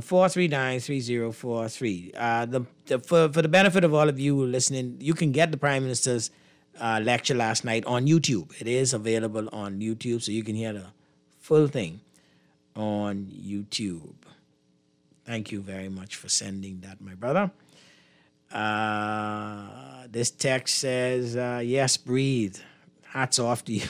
Speaker 5: 439-3043. For the benefit of all of you listening, you can get the Prime Minister's lecture last night on YouTube. It is available on YouTube, so you can hear the full thing on YouTube. Thank you very much for sending that, my brother. This text says, yes, breathe. Hats off to you.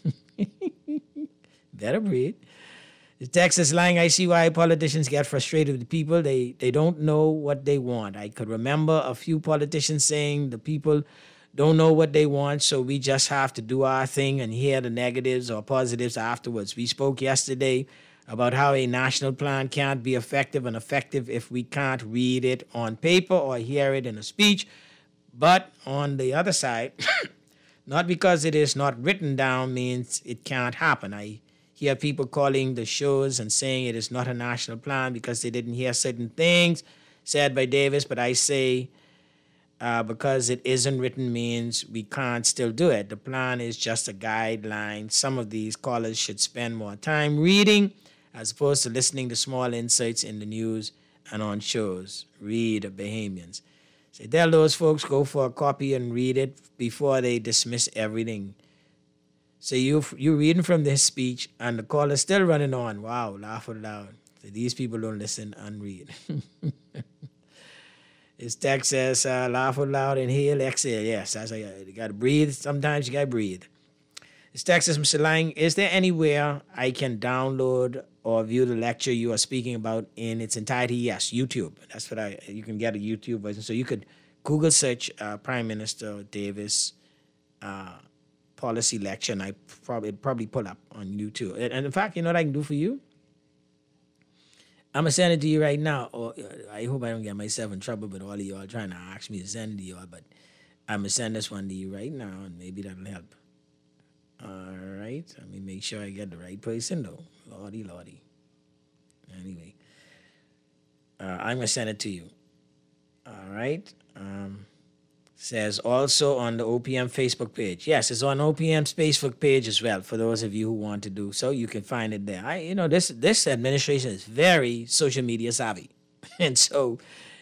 Speaker 5: Better breathe. The text is lying. I see why politicians get frustrated with people. They don't know what they want. I could remember a few politicians saying the people don't know what they want, so we just have to do our thing and hear the negatives or positives afterwards. We spoke yesterday about how a national plan can't be effective if we can't read it on paper or hear it in a speech. But on the other side, not because it is not written down means it can't happen. I hear people calling the shows and saying it is not a national plan because they didn't hear certain things said by Davis, but I say because it isn't written means we can't still do it. The plan is just a guideline. Some of these callers should spend more time reading as opposed to listening to small insights in the news and on shows. Read Bahamians. So tell those folks, go for a copy and read it before they dismiss everything. So you're reading from this speech and the caller's still running on. Wow, laugh out loud. So these people don't listen and read. His text says, laugh out loud, inhale, exhale. Yes, that's you got to breathe. Sometimes you got to breathe. His text says, Mr. Lang, is there anywhere I can download or view the lecture you are speaking about in its entirety? Yes, YouTube. That's what you can get a YouTube version. So you could Google search Prime Minister Davis policy lecture, and it'd probably pull up on YouTube. And in fact, you know what I can do for you? I'm going to send it to you right now. Or I hope I don't get myself in trouble with all of y'all trying to ask me to send it to y'all, but I'm going to send this one to you right now, and maybe that'll help. All right. Let me make sure I get the right person, though. Lordy. Anyway, I'm going to send it to you. All right. Says also on the OPM Facebook page. Yes, it's on OPM's Facebook page as well, for those of you who want to do so. You can find it there. This administration is very social media savvy. And so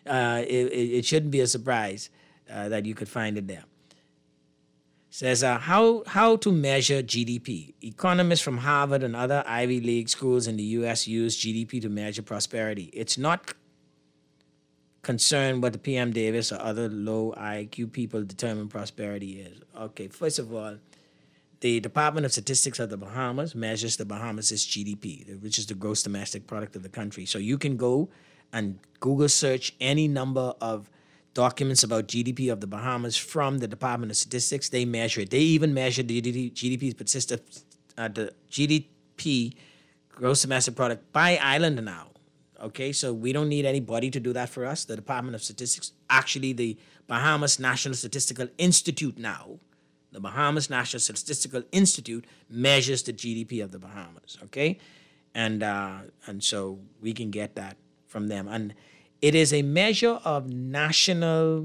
Speaker 5: it shouldn't be a surprise that you could find it there. Says, how to measure GDP. Economists from Harvard and other Ivy League schools in the U.S. use GDP to measure prosperity. It's not concerned what the PM Davis or other low IQ people determine prosperity is. Okay, first of all, the Department of Statistics of the Bahamas measures the Bahamas' GDP, which is the gross domestic product of the country. So you can go and Google search any number of documents about GDP of the Bahamas from the Department of Statistics. They measure it. They even measure the GDP, the GDP, gross domestic product, by island now. Okay, so we don't need anybody to do that for us. The Department of Statistics, actually the Bahamas National Statistical Institute now, the Bahamas National Statistical Institute measures the GDP of the Bahamas, okay? And so we can get that from them. And it is a measure of national,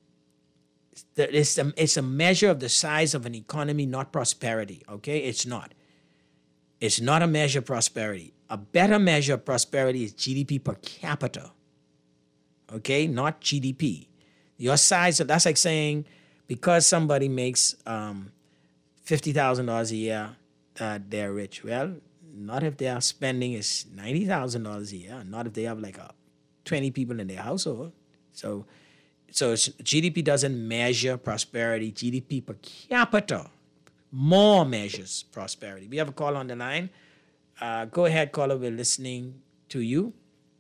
Speaker 5: it's a measure of the size of an economy, not prosperity, okay? It's not. It's not a measure of prosperity. A better measure of prosperity is GDP per capita, okay? Not GDP. Your size, that's like saying because somebody makes $50,000 a year, they're rich. Well, not if their spending is $90,000 a year, not if they have like 20 people in their household. So GDP doesn't measure prosperity. GDP per capita more measures prosperity. We have a call on the line. Go ahead, caller. We're listening to you.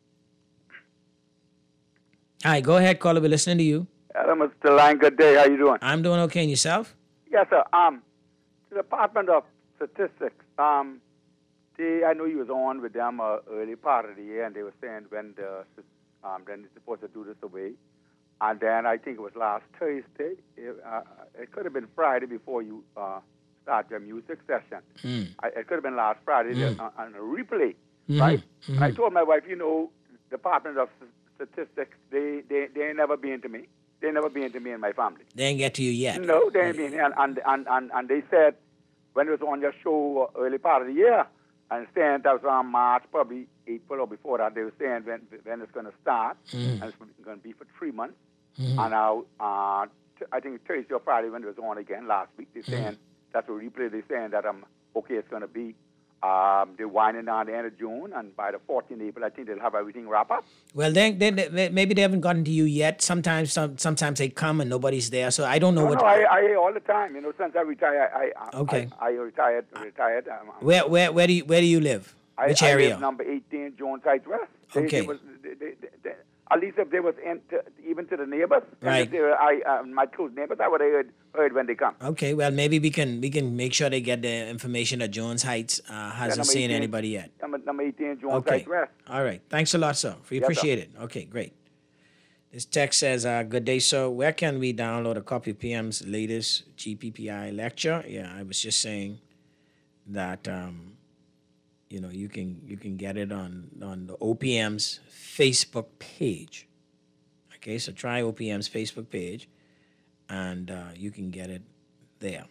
Speaker 5: Hi, go ahead, caller. We're listening to you.
Speaker 18: Hello, Mr. Lang. Good day. How you doing?
Speaker 5: I'm doing okay. And yourself?
Speaker 18: Yes, sir. The Department of Statistics. I know you was on with them early part of the year, and they were saying when they're supposed to do this away. And then I think it was last Thursday. It could have been Friday before you start your music session. It could have been last Friday on a replay, right? And I told my wife, Department of Statistics, they ain't never been to me. They never been to me and my family.
Speaker 5: They ain't get to you yet.
Speaker 18: No, they ain't been. And they said when it was on your show early part of the year, and saying that was on March, probably April or before that, they were saying when it's going to start, and it's going to be for 3 months. And now, I think Thursday or Friday when it was on again last week, they're saying, that's a replay, they're saying that, okay, it's going to be They're winding down the end of June, and by the 14th April, I think they'll have everything wrapped up.
Speaker 5: Well, they maybe they haven't gotten to you yet. Sometimes they come and nobody's there, so I don't know what.
Speaker 18: No, I hear all the time. You know, since I retired, I retired.
Speaker 5: Where do you live? Which area?
Speaker 18: I live number 18 Jones Heights West.
Speaker 5: Okay.
Speaker 18: They, at least if they was even to the neighbors,
Speaker 5: right?
Speaker 18: If they were, my close neighbors, I would have heard when they come.
Speaker 5: Okay, well maybe we can make sure they get the information that Jones Heights hasn't seen anybody yet.
Speaker 18: Number 18 Jones Heights West.
Speaker 5: All right. Thanks a lot, sir. We appreciate it. Okay, great. This text says, "Good day, sir. Where can we download a copy of PM's latest GPPI lecture?" Yeah, I was just saying that you can get it on the OPM's Facebook page. Okay, so try OPM's Facebook page, and you can get it there.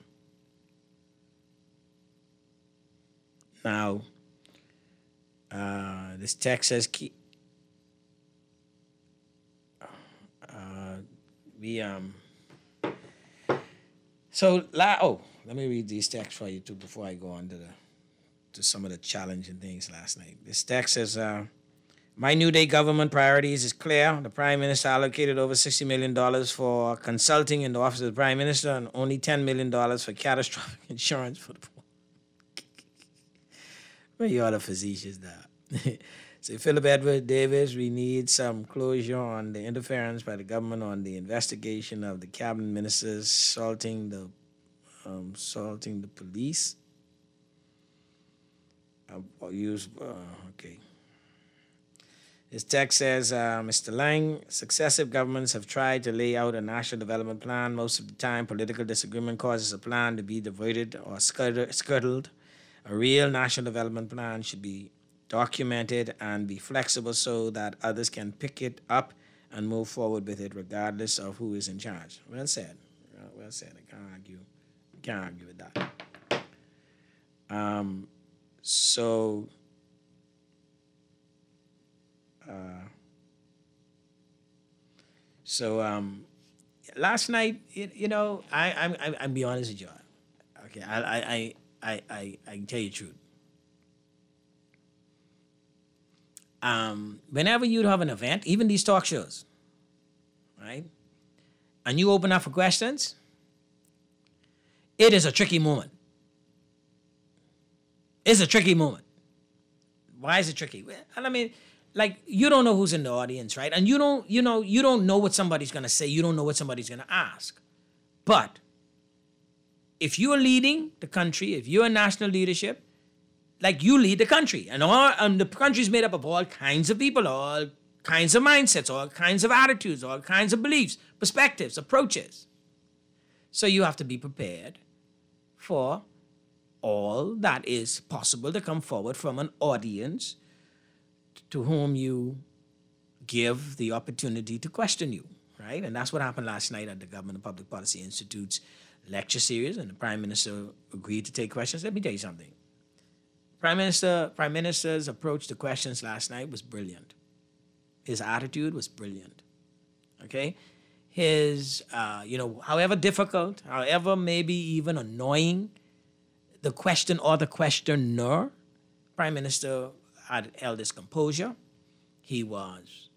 Speaker 5: Now, this text says, let me read these texts for you too before I go on to some of the challenging things last night. This text says, "My New Day government priorities is clear. The Prime Minister allocated over $60 million for consulting in the Office of the Prime Minister and only $10 million for catastrophic insurance for the poor." Well, you are the facetious now. So Philip Edward Davis, "We need some closure on the interference by the government on the investigation of the cabinet ministers assaulting the police." Okay. This text says, "Mr. Lang, successive governments have tried to lay out a national development plan. Most of the time, political disagreement causes a plan to be diverted or scuttled. A real national development plan should be documented and be flexible so that others can pick it up and move forward with it regardless of who is in charge." Well said. Well said. I can't argue with that. Last night, I'm be honest with you. Okay, I can tell you the truth. Whenever you have an event, even these talk shows, right, and you open up for questions, it is a tricky moment. It's a tricky moment. Why is it tricky? Well, I mean, like, you don't know who's in the audience, right? And you don't know what somebody's gonna say. You don't know what somebody's gonna ask. But if you are leading the country, if you're in national leadership, like, you lead the country, and the country's made up of all kinds of people, all kinds of mindsets, all kinds of attitudes, all kinds of beliefs, perspectives, approaches. So you have to be prepared for all that is possible to come forward from an audience to whom you give the opportunity to question you, right? And that's what happened last night at the Government and Public Policy Institute's lecture series, and the Prime Minister agreed to take questions. Let me tell you something. Prime Minister's approach to questions last night was brilliant. His attitude was brilliant. Okay? His, however difficult, however maybe even annoying the question or the questioner, Prime Minister had held his composure. He was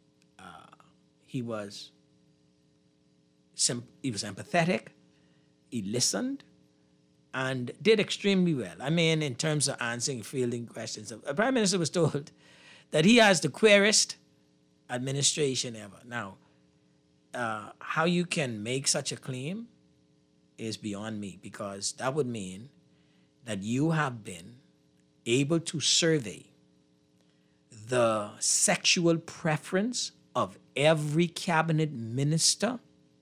Speaker 5: empathetic. He listened and did extremely well. I mean, in terms of answering, fielding questions. The Prime Minister was told that he has the queerest administration ever. Now, how you can make such a claim is beyond me, because that would mean that you have been able to survey the sexual preference of every cabinet minister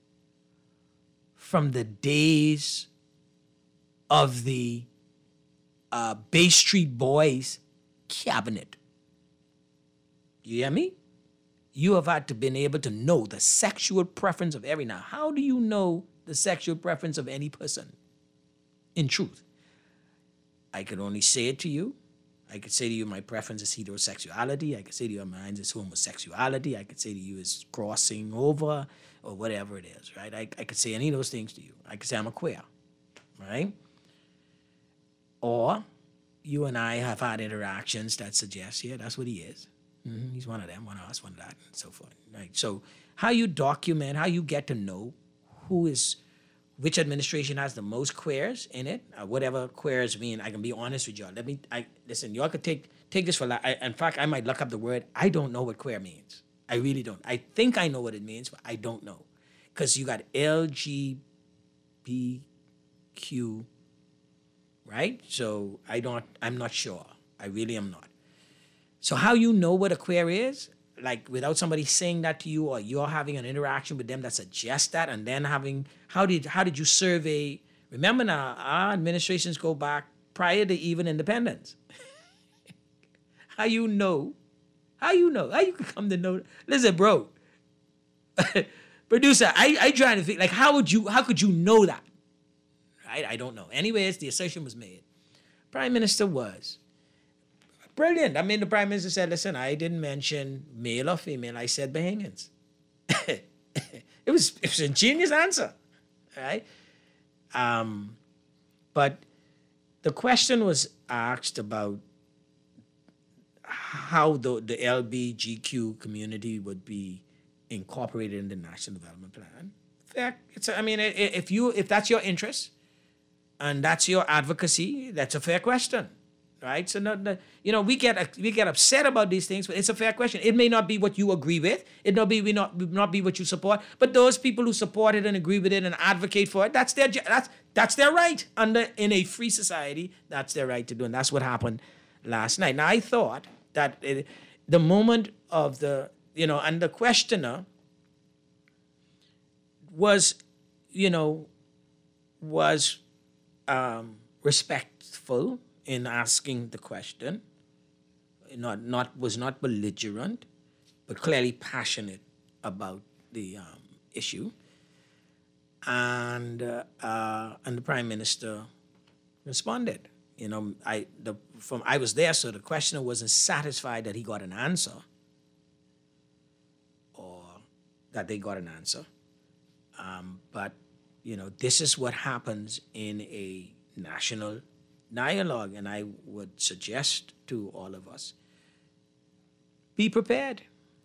Speaker 5: from the days of the Bay Street Boys cabinet. You hear me? You have had to been able to know the sexual preference of every. Now, how do you know the sexual preference of any person? In truth, I could only say it to you. I could say to you my preference is heterosexuality. I could say to you mine is homosexuality. I could say to you is crossing over or whatever it is, right? I could say any of those things to you. I could say I'm a queer, right? Or you and I have had interactions that suggest, yeah, that's what he is. He's one of them, one of us, one of that, and so forth. Right. So how you document, how you get to know which administration has the most queers in it, whatever queers mean. I can be honest with y'all. Listen. Y'all could take this for in fact, I might look up the word. I don't know what queer means. I really don't. I think I know what it means, but I don't know, because you got LGBTQ, right? So I'm not sure. I really am not. So how you know what a queer is? Like, without somebody saying that to you, or you're having an interaction with them that suggests that, and then how did you survey? Remember now, our administrations go back prior to even independence. How you know? How you could come to know? Listen, bro, producer, I trying to think, like, how could you know that? Right? I don't know. Anyways, the assertion was made. Prime Minister was brilliant. I mean, the Prime Minister said, listen, I didn't mention male or female. I said Bahamians. It was a genius answer, right? But the question was asked about how the LGBTQ community would be incorporated in the National Development Plan. If that's your interest and that's your advocacy, that's a fair question. Right, so we get upset about these things, but it's a fair question. It may not be what you agree with. It may not be what you support. But those people who support it and agree with it and advocate for it, that's their right. In a free society, that's their right to do, and that's what happened last night. Now, I thought that the moment of and the questioner was respectful in asking the question, was not belligerent, but clearly passionate about the issue, and the Prime Minister responded. I was there, so the questioner wasn't satisfied that he got an answer, or that they got an answer, but this is what happens in a national dialogue, and I would suggest to all of us, be prepared.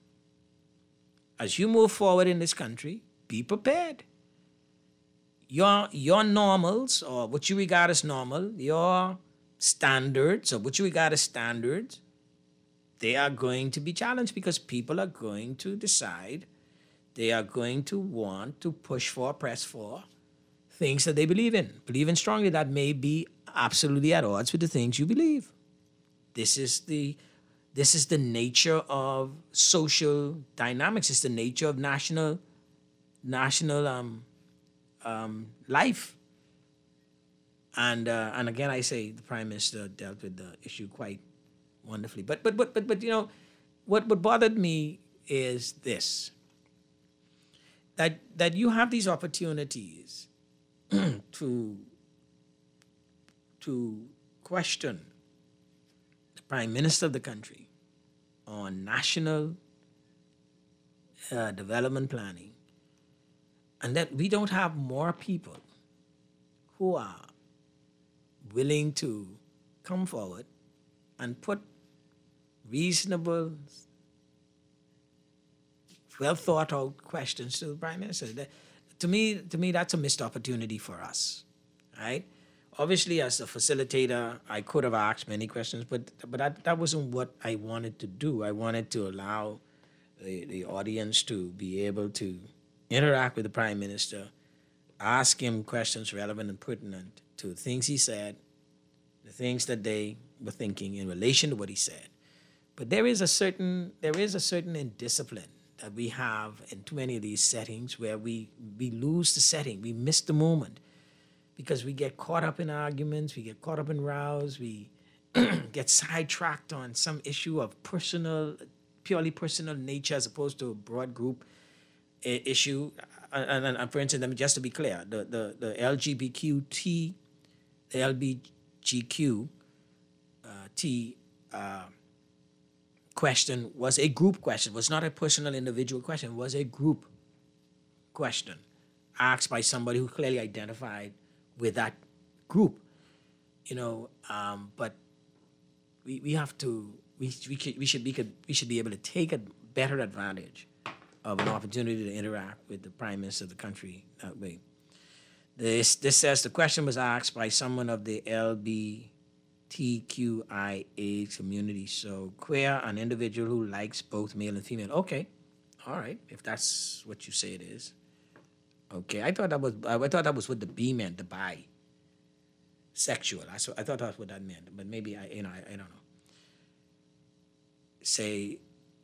Speaker 5: As you move forward in this country, be prepared. Your normals, or what you regard as normal, your standards, or what you regard as standards, they are going to be challenged, because people are going to decide, they are going to want to push for, press for things that they believe in strongly, that may be absolutely at odds with the things you believe. This is the nature of social dynamics. It's the nature of national life. And again, I say the Prime Minister dealt with the issue quite wonderfully. But what bothered me is this: that you have these opportunities to question the Prime Minister of the country on national development planning, and that we don't have more people who are willing to come forward and put reasonable, well thought out questions to the Prime Minister. To me, that's a missed opportunity for us, right? Obviously, as a facilitator, I could have asked many questions, but that wasn't what I wanted to do. I wanted to allow the audience to be able to interact with the Prime Minister, ask him questions relevant and pertinent to things he said, the things that they were thinking in relation to what he said. But there is a certain indiscipline that we have in too many of these settings, where we lose the setting, we miss the moment, because we get caught up in arguments, we get caught up in rows, we get sidetracked on some issue of purely personal nature, as opposed to a broad group issue. And for instance, just to be clear, the LGBTQ question was a group question, was not a personal individual question, it was a group question asked by somebody who clearly identified with that group, but we should be able to take a better advantage of an opportunity to interact with the Prime Minister of the country that way. This says the question was asked by someone of the LGBTQIA community. So queer, an individual who likes both male and female. Okay, all right, if that's what you say it is. Okay, I thought that was what the B meant, the bi. Sexual. I thought that's what that meant, but maybe I don't know. Say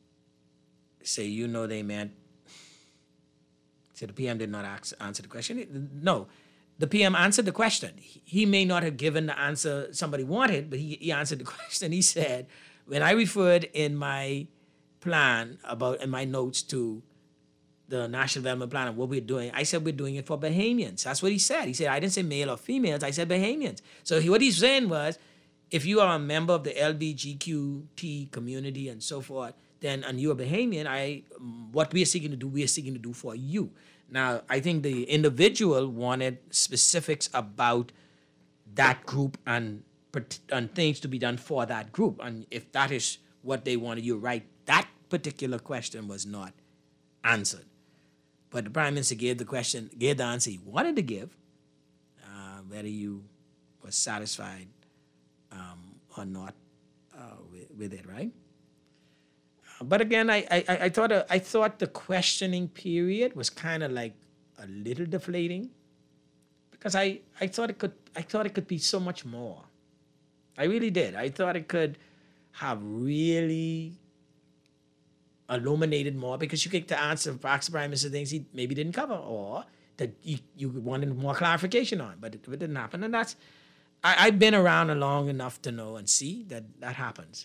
Speaker 5: they meant. So the PM did not answer the question. No, the PM answered the question. He may not have given the answer somebody wanted, but he answered the question. He said, when I referred in my plan in my notes to the National Development Plan and what we're doing, I said we're doing it for Bahamians. That's what he said. He said, I didn't say male or females, I said Bahamians. So what he's saying was, if you are a member of the LGBTQ community and so forth, and you're a Bahamian, what we are seeking to do for you. Now, I think the individual wanted specifics about that group and things to be done for that group. And if that is what they wanted, you're right. That particular question was not answered. But the Prime Minister gave the answer he wanted to give, whether you were satisfied or not with it, right? But again, I thought the questioning period was kind of like a little deflating, because I thought it could be so much more. I really did. I thought it could have really illuminated more, because you get to ask the Prime Minister things he maybe didn't cover, or that you wanted more clarification on, but it didn't happen. And I've been around long enough to know and see that happens.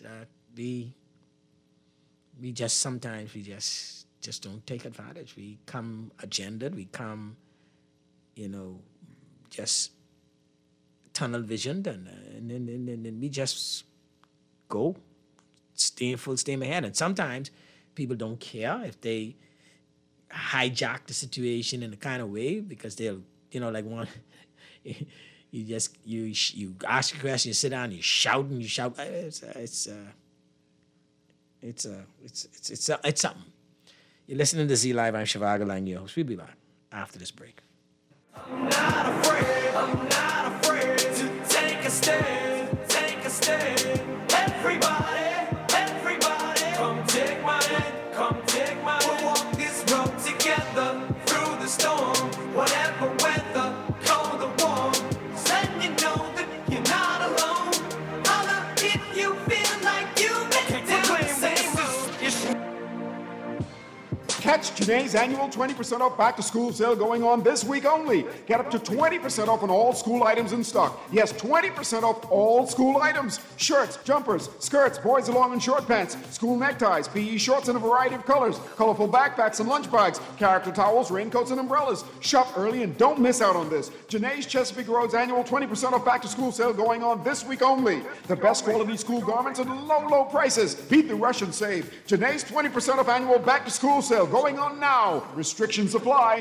Speaker 5: We just sometimes just don't take advantage. We come agendaed. We come, just tunnel visioned, and then we just go full steam ahead. And sometimes people don't care if they hijack the situation in a kind of way, because they'll, like one. You ask a question, you sit down, you shout. It's something. You're listening to Z Live. I'm Shivago Lang, your host. We'll be back after this break.
Speaker 3: I'm not afraid to take a stand. Everybody, come take my hand. We'll walk this road together through the storm, whatever weather, cold or warm. Let you know that you're not alone. Holler if you feel like you've been down the same road.
Speaker 19: Catch Janae's annual 20% off back-to-school sale going on this week only. Get up to 20% off on all school items in stock. Yes, 20% off all school items. Shirts, jumpers, skirts, boys' long and short pants, school neckties, PE shorts in a variety of colors, colorful backpacks and lunch bags, character towels, raincoats, and umbrellas. Shop early and don't miss out on this. Janae's Chesapeake Road's annual 20% off back-to-school sale going on this week only. The best quality school garments at low prices. Beat the rush and save. Janae's 20% off annual back-to-school sale going on now. Restrictions apply.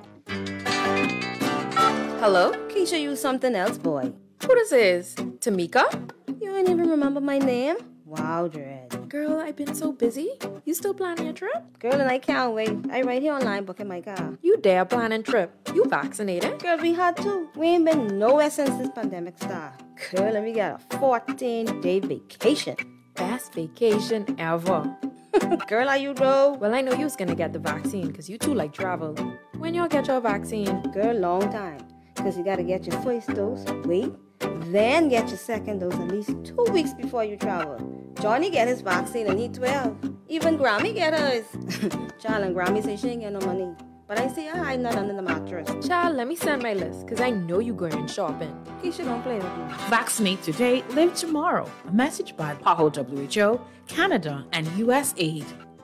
Speaker 20: Hello? Keisha, you something else, boy.
Speaker 21: Who this is? Tamika?
Speaker 20: You ain't even remember my name? Wow, Dread.
Speaker 21: Girl, I've been so busy. You still planning your trip?
Speaker 20: Girl, and I can't wait. I right here online booking my car.
Speaker 21: You dare planning trip? You vaccinated?
Speaker 20: Girl, we had to. We ain't been nowhere since this pandemic started. Girl, and we got a 14-day vacation.
Speaker 21: Best vacation ever.
Speaker 20: Girl, are you though?
Speaker 21: Well, I know you was gonna get the vaccine, because you too like travel. When y'all get your vaccine?
Speaker 20: Girl, long time. Because you gotta get your first dose, wait, then get your second dose at least 2 weeks before you travel. Johnny get his vaccine and he 12. Even Grammy get hers. Child, and Grammy say she ain't get no money. But I see her hiding that under the mattress.
Speaker 21: Child, let me send my list, because I know you going shopping.
Speaker 20: Keisha, don't play with you.
Speaker 21: Vaccinate today, live tomorrow. A message by PAHO WHO, Canada, and USAID.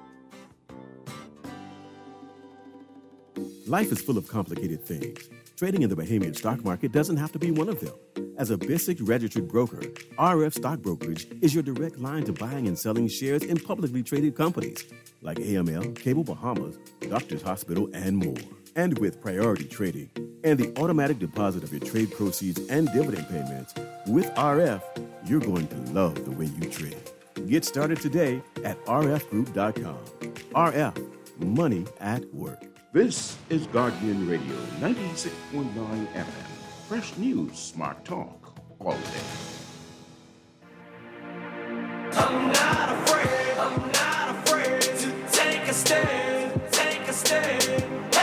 Speaker 9: Life is full of complicated things. Trading in the Bahamian stock market doesn't have to be one of them. As a BISIC registered broker, RF Stock Brokerage is your direct line to buying and selling shares in publicly traded companies like AML, Cable Bahamas, Doctors Hospital, and more. And with priority trading and the automatic deposit of your trade proceeds and dividend payments, with RF, you're going to love the way you trade. Get started today at rfgroup.com. RF, money at work.
Speaker 1: This is Guardian Radio, 96.9 FM. Fresh news, smart talk, all day.
Speaker 3: I'm not afraid to take a stand, take a stand.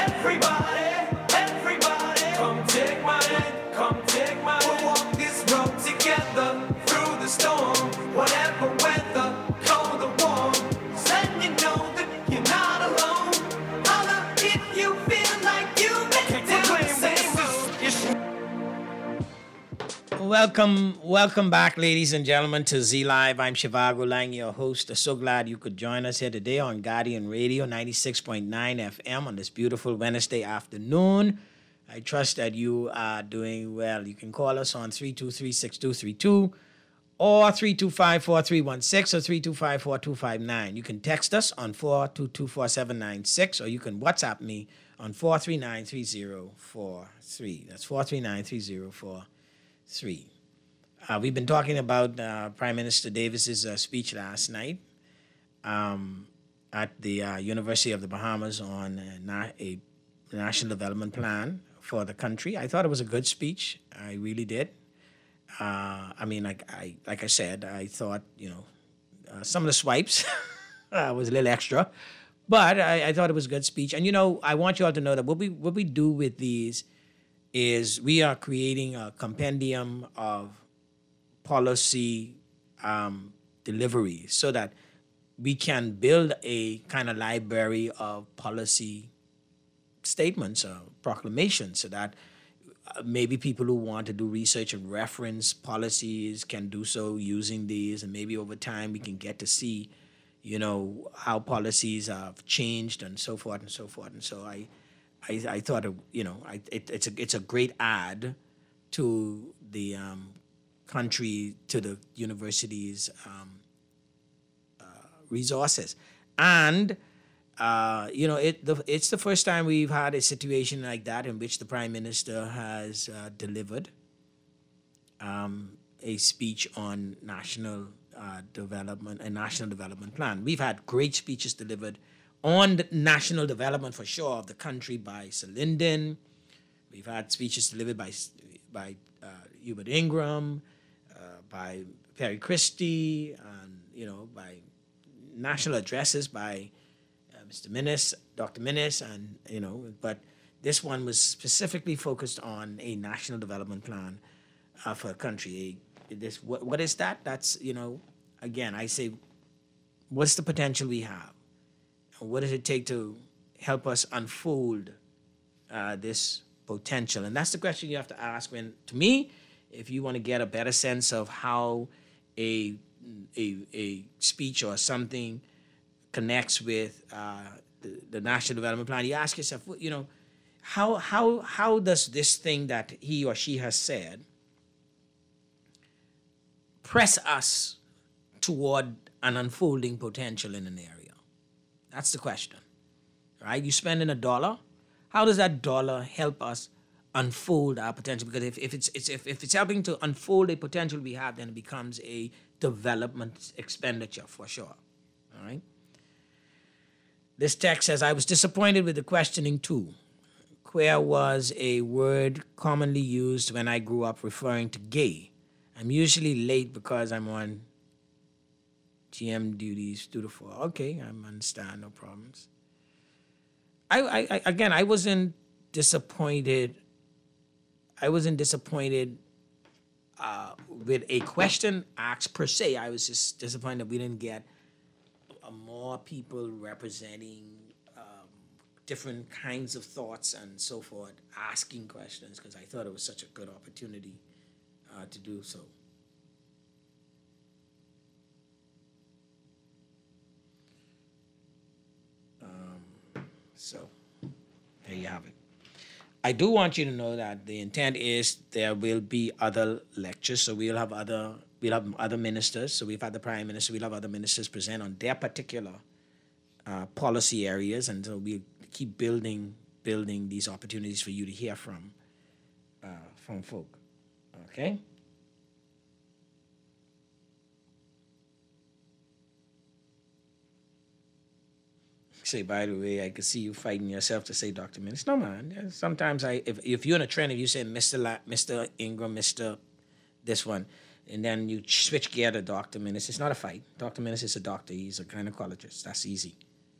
Speaker 3: Everybody, come take my hand, come take my hand. We'll walk this road together through the storm, whatever weather, cold or warm. Let you know that you're not alone. Holler if you feel like you've been down the same road.
Speaker 5: Welcome back, ladies and gentlemen, to Z Live. I'm Shivago Lang, your host. I'm so glad you could join us here today on Guardian Radio 96.9 FM on this beautiful Wednesday afternoon. I trust that you are doing well. You can call us on 323-6232 or 325-4316 or 325-4259. You can text us on 422-4796 or you can WhatsApp me on 439-3043. That's 439-3043. We've been talking about Prime Minister Davis's speech last night at the University of the Bahamas on a national development plan for the country. I thought it was a good speech. I really did. Like I said, I thought some of the swipes was a little extra, but I thought it was a good speech. And I want you all to know that what we do with these is we are creating a compendium of policy delivery so that we can build a kind of library of policy statements or proclamations so that maybe people who want to do research and reference policies can do so using these, and maybe over time we can get to see, how policies have changed and so forth and so forth. And so I thought, it's a great add to the country, to the university's resources. And, it's the first time we've had a situation like that in which the Prime Minister has delivered a speech on national development, a national development plan. We've had great speeches delivered on the national development, for sure, of the country by Sir Lyndon. We've had speeches delivered by Hubert Ingram, by Perry Christie, and by national addresses by Mr. Minnis, Dr. Minnis, and but this one was specifically focused on a national development plan for a country. What is that? That's again, I say, what's the potential we have? What does it take to help us unfold this potential? And that's the question you have to ask to me, if you want to get a better sense of how a speech or something connects with the National Development Plan. You ask yourself, how does this thing that he or she has said press us toward an unfolding potential in an area? That's the question, right? You spending $1. How does that dollar help us unfold our potential? Because if it's helping to unfold a potential we have, then it becomes a development expenditure for sure. All right. This text says, I was disappointed with the questioning too. Queer was a word commonly used when I grew up referring to gay. I'm usually late because I'm on GM duties 2 to 4. Okay, I understand, no problems. I wasn't disappointed. I wasn't disappointed with a question asked per se. I was just disappointed that we didn't get more people representing different kinds of thoughts and so forth, asking questions, because I thought it was such a good opportunity to do so. So there you have it. I do want you to know that the intent is there will be other lectures, so we'll have other ministers. So we've had the Prime Minister, we'll have other ministers present on their particular policy areas, and so we'll keep building these opportunities for you to hear from folk. Okay? say, by the way, I could see you fighting yourself to say Dr. Minister. No, man. Sometimes if you're in a trend, if you say Mr. Ingram, Mr. this one, and then you switch gear to Dr. Minister, it's not a fight. Dr. Minister is a doctor. He's a gynecologist. That's easy.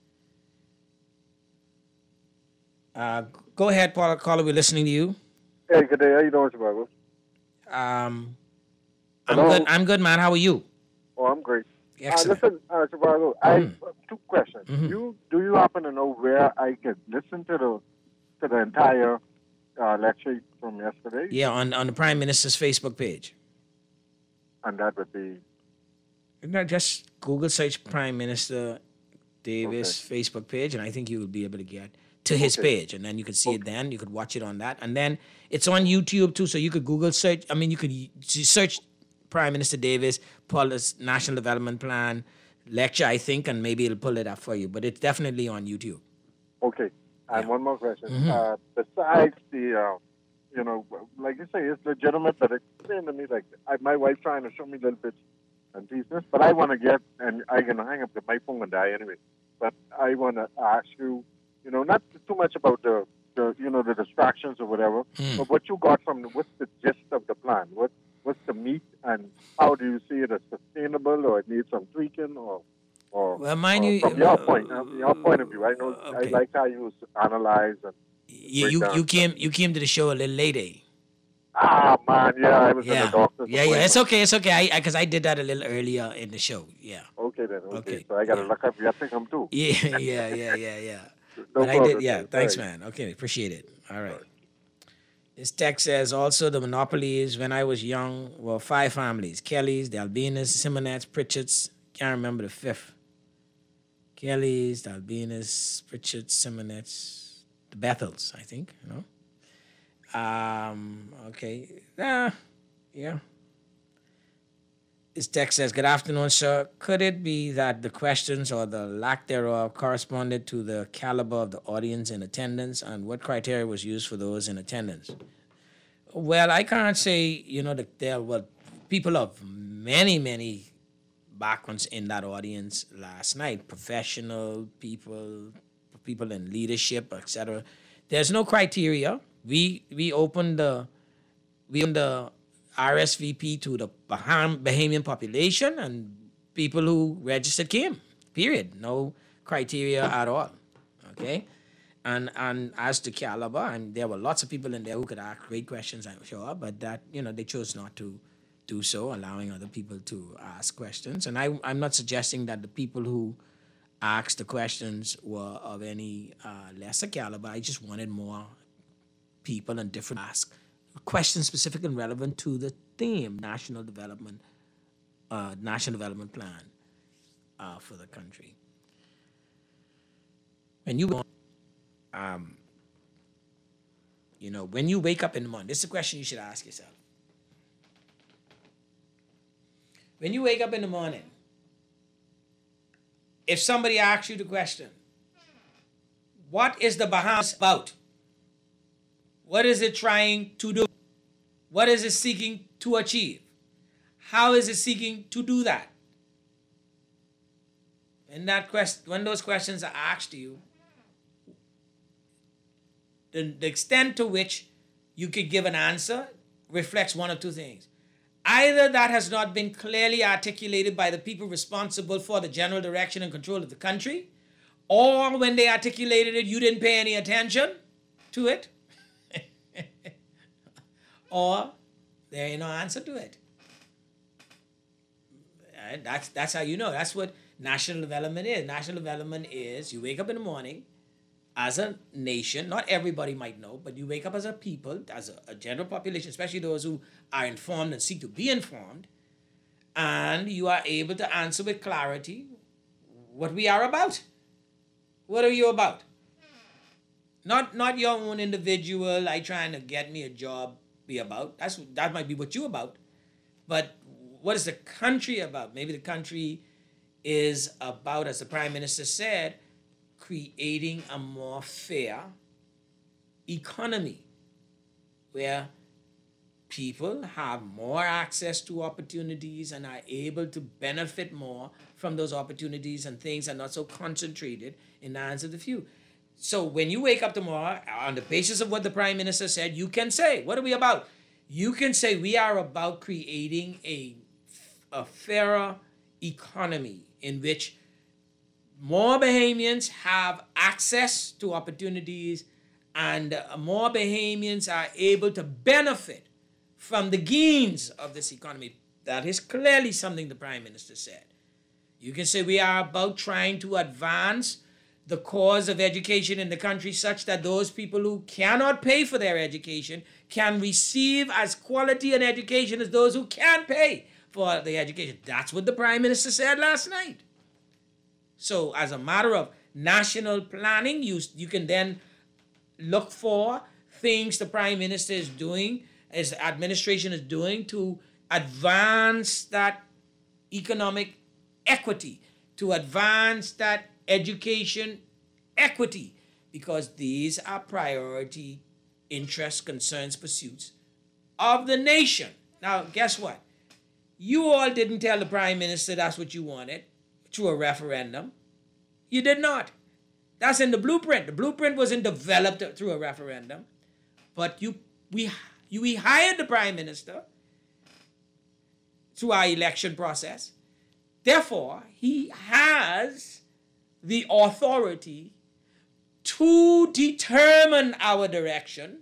Speaker 5: Go ahead, Paula. Caller, we're listening to you.
Speaker 2: Hey, good day. How you doing, Chicago?
Speaker 5: I'm good, man. How are you?
Speaker 2: Oh, I'm great.
Speaker 5: Excellent.
Speaker 2: Listen, Chicago, I have 2 questions. Do you happen to know where I could listen to the entire lecture from yesterday?
Speaker 5: Yeah, on the Prime Minister's Facebook page.
Speaker 2: And that would be?
Speaker 5: Just Google search Prime Minister Davis Facebook page, and I think you will be able to get to his page, and then you could see it then. You could watch it on that. And then it's on YouTube, too, so you could Google search. I mean, you could search Prime Minister Davis, Paula's National Development Plan lecture, I think, and maybe it'll pull it up for you. But it's definitely on YouTube.
Speaker 2: Okay. And one more question. Besides the, like you say, it's legitimate, but explain to me, like, my wife trying to show me little bits and pieces, but I want to get, and I'm going to hang up my phone and die anyway, but I want to ask you, not too much about the distractions or whatever, but what you got from, what's the gist of the plan? What's the meat, and how do you see it as sustainable, or it needs some tweaking, or
Speaker 5: well, mind you,
Speaker 2: from your point of view? I know I like how you analyze and
Speaker 5: you came to the show a little late, eh?
Speaker 2: Ah man, yeah, I was in the doctor's
Speaker 5: appointment. It's okay. Because I did that a little earlier in the show. Yeah.
Speaker 2: Okay then. Okay. So I gotta look up Yattingham too.
Speaker 5: Yeah.
Speaker 2: No
Speaker 5: but
Speaker 2: problem.
Speaker 5: I did. Yeah. Thanks, man. Okay, appreciate it. All right. This text says also the monopolies when I was young were 5 families: Kellys, the Albinas, Simonettes, Pritchards. Can't remember the 5th. Kellys, the Albinas, Pritchards, Simonettes, the Bethels, I think. Okay. Yeah. This text says, good afternoon, sir. Could it be that the questions or the lack thereof corresponded to the caliber of the audience in attendance, and what criteria was used for those in attendance? Well, I can't say, that there were people of many backgrounds in that audience last night, professional people in leadership, etc. There's no criteria. We opened the RSVP to the Bahamian population, and people who registered came. Period. No criteria at all. Okay, and as to caliber, and there were lots of people in there who could ask great questions, I'm sure, but that they chose not to do so, allowing other people to ask questions. And I'm not suggesting that the people who asked the questions were of any lesser caliber. I just wanted more people and different ask questions specific and relevant to the theme, national development plan for the country. When you when you wake up in the morning, this is a question you should ask yourself. When you wake up in the morning, if somebody asks you the question, what is the Bahamas about? What is it trying to do? What is it seeking to achieve? How is it seeking to do that? When those questions are asked to you, the extent to which you could give an answer reflects one of 2 things. Either that has not been clearly articulated by the people responsible for the general direction and control of the country, or when they articulated it, you didn't pay any attention to it, or there ain't no answer to it. That's how you know. That's what national development is. National development is you wake up in the morning as a nation. Not everybody might know, but you wake up as a people, as a general population, especially those who are informed and seek to be informed, and you are able to answer with clarity what we are about. What are you about? Not your own individual, I trying to get me a job, be about. That might be what you're about. But what is the country about? Maybe the country is about, as the Prime Minister said, creating a more fair economy where people have more access to opportunities and are able to benefit more from those opportunities, and things are not so concentrated in the hands of the few. So when you wake up tomorrow, on the basis of what the Prime Minister said, you can say, what are we about? You can say we are about creating a fairer economy in which more Bahamians have access to opportunities, and more Bahamians are able to benefit from the gains of this economy. That is clearly something the Prime Minister said. You can say we are about trying to advance the cause of education in the country such that those people who cannot pay for their education can receive as quality an education as those who can pay for the education. That's what the Prime Minister said last night. So as a matter of national planning, you can then look for things the Prime Minister is doing, his administration is doing, to advance that economic equity, to advance that education equity, because these are priority interests, concerns, pursuits of the nation. Now, guess what? You all didn't tell the Prime Minister that's what you wanted through a referendum. You did not. That's in the blueprint. The blueprint wasn't developed through a referendum, but we hired the Prime Minister through our election process. Therefore, he has the authority to determine our direction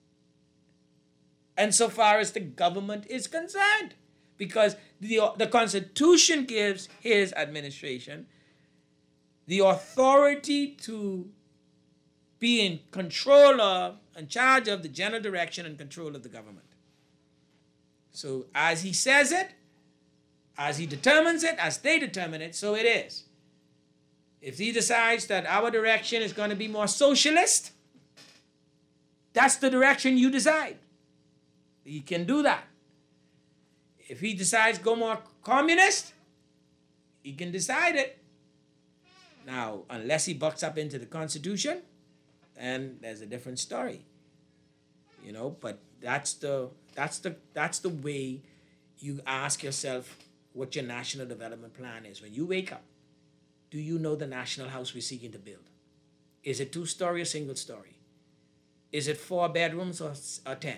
Speaker 5: insofar as the government is concerned, because the Constitution gives his administration the authority to be in control of, in charge of the general direction and control of the government. So as he says it, as he determines it, as they determine it, so it is. If he decides that our direction is going to be more socialist, that's the direction you decide. He can do that. If he decides to go more communist, he can decide it. Now, unless he bucks up into the Constitution, then there's a different story. You know, but that's the way you ask yourself what your national development plan is. When you wake up, do you know the national house we're seeking to build? Is it 2-story or single story? Is it 4 bedrooms or 10?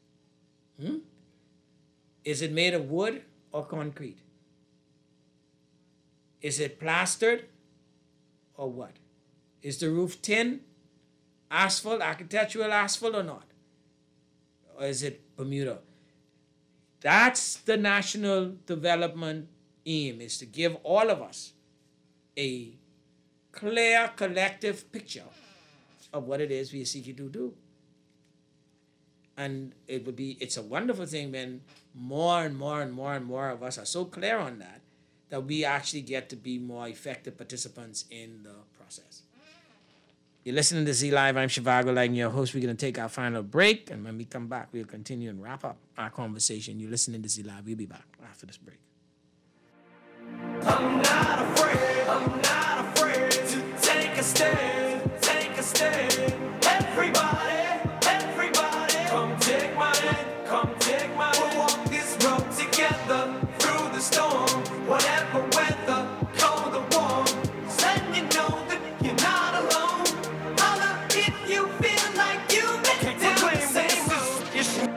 Speaker 5: Is it made of wood or concrete? Is it plastered or what? Is the roof tin, asphalt, architectural asphalt or not? Or is it Bermuda? That's the national development aim, is to give all of us a clear collective picture of what it is we are seeking to do. And it's a wonderful thing when more and more and more and more of us are so clear on that we actually get to be more effective participants in the process. You're listening to Z Live. I'm Shivago, like your host. We're going to take our final break, and when we come back, we'll continue and wrap up our conversation. You're listening to Z Live. We'll be back after this break.
Speaker 3: I'm not afraid to take a stand, Everybody, come take my hand, We'll walk this road together through the storm, whatever weather, cold or warm. Letting you know that you're not alone. Holla if you feel like you've been down the same road.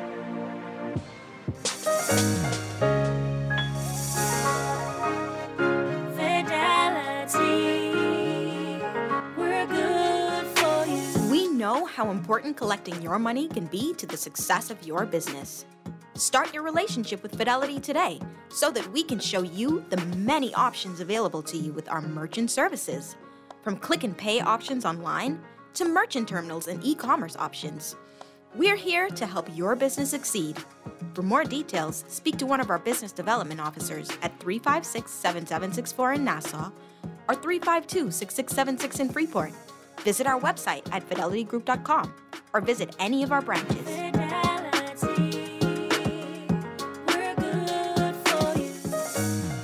Speaker 6: Know how important collecting your money can be to the success of your business. Start your relationship with Fidelity today so that we can show you the many options available to you with our merchant services. From click and pay options online to merchant terminals and e-commerce options. We're here to help your business succeed. For more details, speak to one of our business development officers at 356-7764 in Nassau or 352-6676 in Freeport. Visit our website at fidelitygroup.com or visit any of our branches.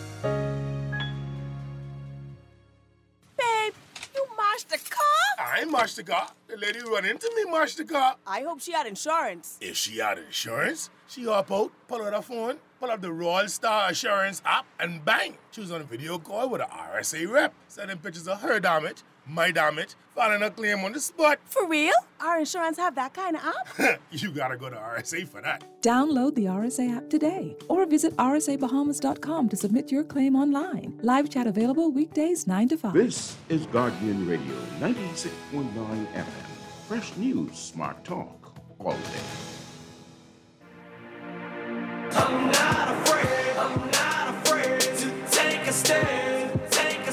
Speaker 4: Babe, you master car?
Speaker 22: I'm
Speaker 4: mash the car. The lady run into me, mash the car.
Speaker 22: I hope she had insurance.
Speaker 4: If she had insurance, she hop out, pull out her phone, pull up the Royal Star Assurance app, and bang! She was on a video call with an RSA rep, sending pictures of her damage, my damage, filing a claim on the spot.
Speaker 22: For real? Our insurance have that kind of app?
Speaker 4: You gotta go to RSA for that.
Speaker 23: Download the RSA app today or visit rsabahamas.com to submit your claim online. Live chat available weekdays 9 to 5.
Speaker 1: This is Guardian Radio 96.9 FM. Fresh news, smart talk, all day.
Speaker 3: I'm not afraid to take a stand,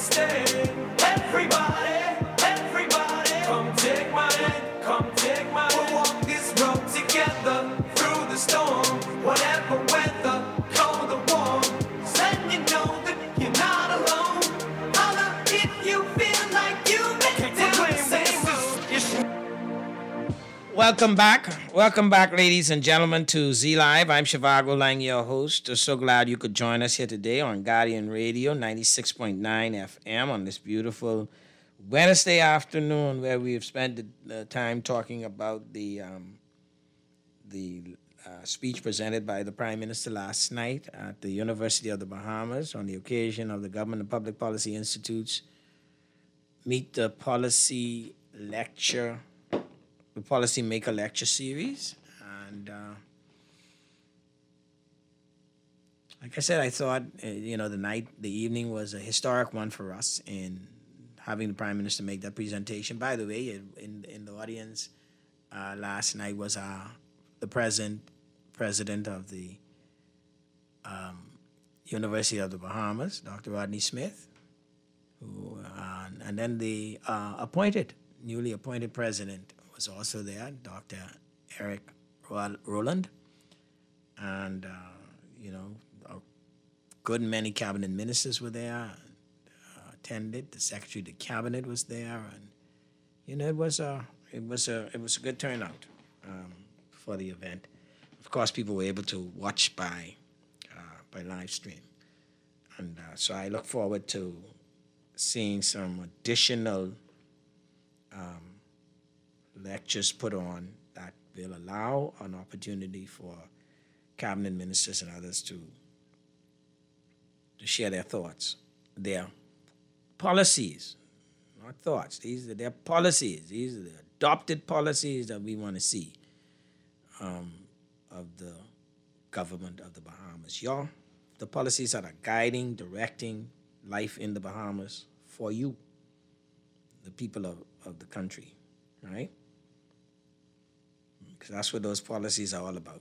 Speaker 3: Everybody, come take my hand, we'll walk this road together through the storm, whatever weather, cold or warm, letting you know that you're not alone, holla if you feel like you make the same.
Speaker 5: Welcome back, ladies and gentlemen, to Z Live. I'm Shivago Lang, your host. So glad you could join us here today on Guardian Radio 96.9 FM on this beautiful Wednesday afternoon, where we have spent the time talking about the speech presented by the Prime Minister last night at the University of the Bahamas on the occasion of the Government and Public Policy Institute's Meet the Policy Lecture. The Policymaker Lecture Series. And like I said, I thought, the evening was a historic one for us in having the Prime Minister make that presentation. By the way, in the audience last night was the president of the University of the Bahamas, Dr. Rodney Smith, who, and then the newly appointed president was also there, Dr. Eric Rowland, and a good many cabinet ministers were there, attended. The Secretary of the Cabinet was there, and it was a good turnout for the event. Of course, people were able to watch by live stream, and so I look forward to seeing some additional lectures put on that will allow an opportunity for cabinet ministers and others to share their thoughts, their policies, not thoughts. These are their policies. These are the adopted policies that we want to see of the government of the Bahamas. The policies that are guiding, directing life in the Bahamas for you, the people of the country, right? Because that's what those policies are all about.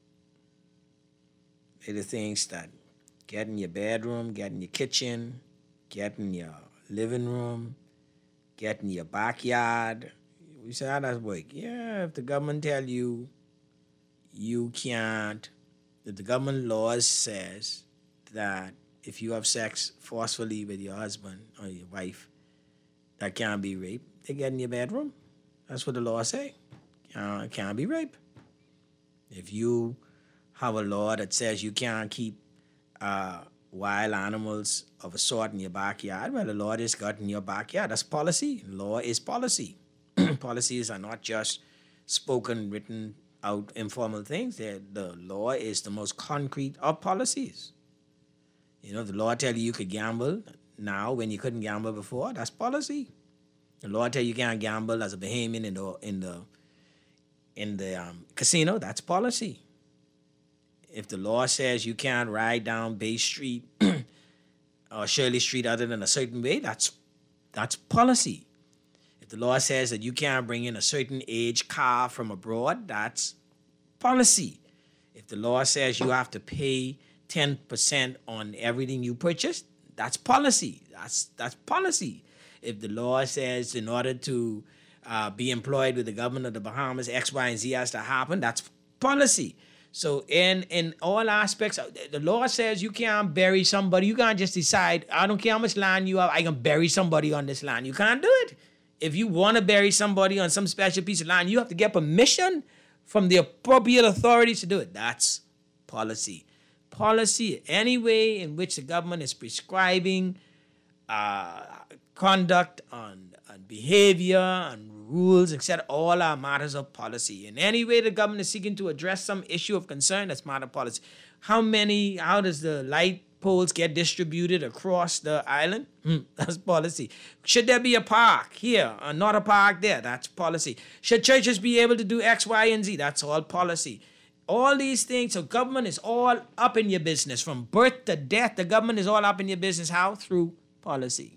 Speaker 5: They're the things that get in your bedroom, get in your kitchen, get in your living room, get in your backyard. We say, how does that work? Yeah, if the government tell you can't, if the government laws says that if you have sex forcefully with your husband or your wife, that can't be rape, they get in your bedroom. That's what the law say. It can't be rape. If you have a law that says you can't keep wild animals of a sort in your backyard, well, the law just got in your backyard. That's policy. Law is policy. Policies are not just spoken, written out informal things. The law is the most concrete of policies. The law tell you could gamble now when you couldn't gamble before. That's policy. The law tell you can't gamble as a Bahamian in the casino. That's policy. If the law says you can't ride down Bay Street or Shirley Street other than a certain way, that's policy. If the law says that you can't bring in a certain age car from abroad, that's policy. If the law says you have to pay 10% on everything you purchase, that's policy. That's policy. If the law says in order to be employed with the government of the Bahamas, X, Y, and Z has to happen, that's policy. So in all aspects, the law says you can't bury somebody. You can't just decide, I don't care how much land you have, I can bury somebody on this land. You can't do it. If you want to bury somebody on some special piece of land, you have to get permission from the appropriate authorities to do it. That's policy. Policy, any way in which the government is prescribing conduct on behavior, on rules, etc. All are matters of policy. In any way the government is seeking to address some issue of concern, that's matter of policy. How does the light poles get distributed across the island? That's policy. Should there be a park here or not a park there? That's policy. Should churches be able to do X, Y, and Z? That's all policy. All these things, so government is all up in your business. From birth to death, the government is all up in your business. How? Through policy.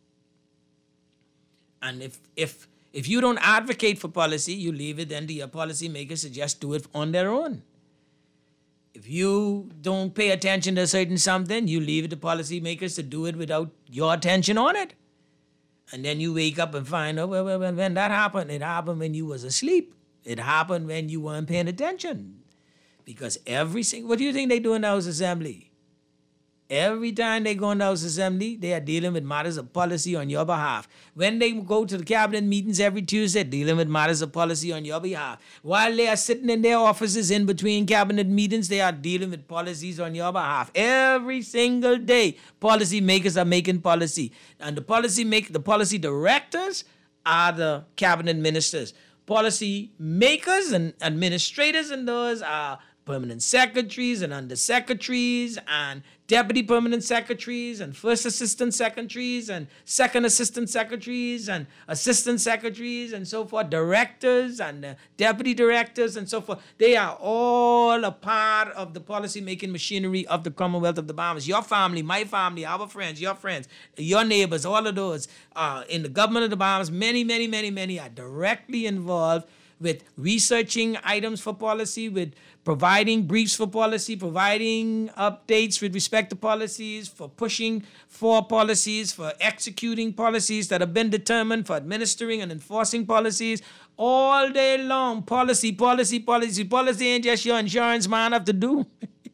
Speaker 5: And if you don't advocate for policy, you leave it then to your policymakers to just do it on their own. If you don't pay attention to a certain something, you leave it to policymakers to do it without your attention on it. And then you wake up and find out, well, when that happened, it happened when you was asleep. It happened when you weren't paying attention. Because what do you think they do in the House Assembly? Every time they go in the House Assembly, they are dealing with matters of policy on your behalf. When they go to the cabinet meetings every Tuesday, dealing with matters of policy on your behalf. While they are sitting in their offices in between cabinet meetings, they are dealing with policies on your behalf. Every single day, policy makers are making policy. And the policy directors are the cabinet ministers. Policy makers and administrators and those are permanent secretaries and undersecretaries and deputy permanent secretaries and first assistant secretaries and second assistant secretaries and assistant secretaries and so forth, directors and deputy directors and so forth. They are all a part of the policy-making machinery of the Commonwealth of the Bahamas. Your family, my family, our friends, your neighbors, all of those in the government of the Bahamas, many, many, many, many are directly involved with researching items for policy, with providing briefs for policy, providing updates with respect to policies, for pushing for policies, for executing policies that have been determined, for administering and enforcing policies. All day long, policy. Policy ain't just your insurance man have to do.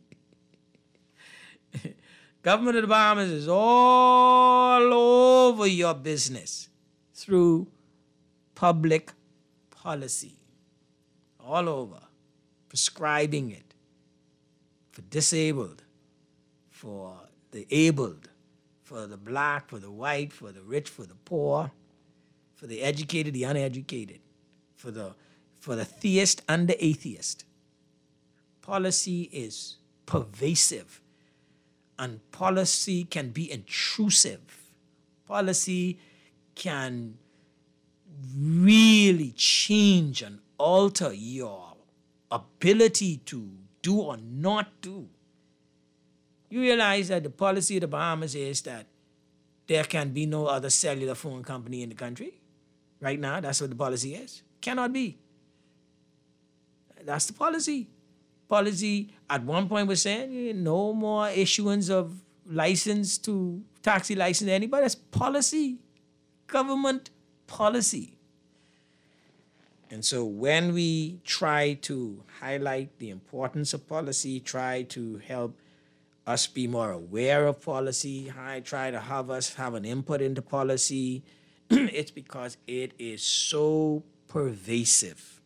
Speaker 5: Government of the Bahamas is all over your business through public policy, all over, prescribing it for disabled, for the abled, for the black, for the white, for the rich, for the poor, for the educated, the uneducated, for the theist and the atheist. Policy is pervasive, and policy can be intrusive. Policy can really change and alter your ability to do or not do. You realize that the policy of the Bahamas is that there can be no other cellular phone company in the country? Right now, that's what the policy is. Cannot be. That's the policy. Policy at one point was saying no more issuance of taxi license to anybody. That's policy. Government policy. And so when we try to highlight the importance of policy, try to help us be more aware of policy, try to have us have an input into policy, it's because it is so pervasive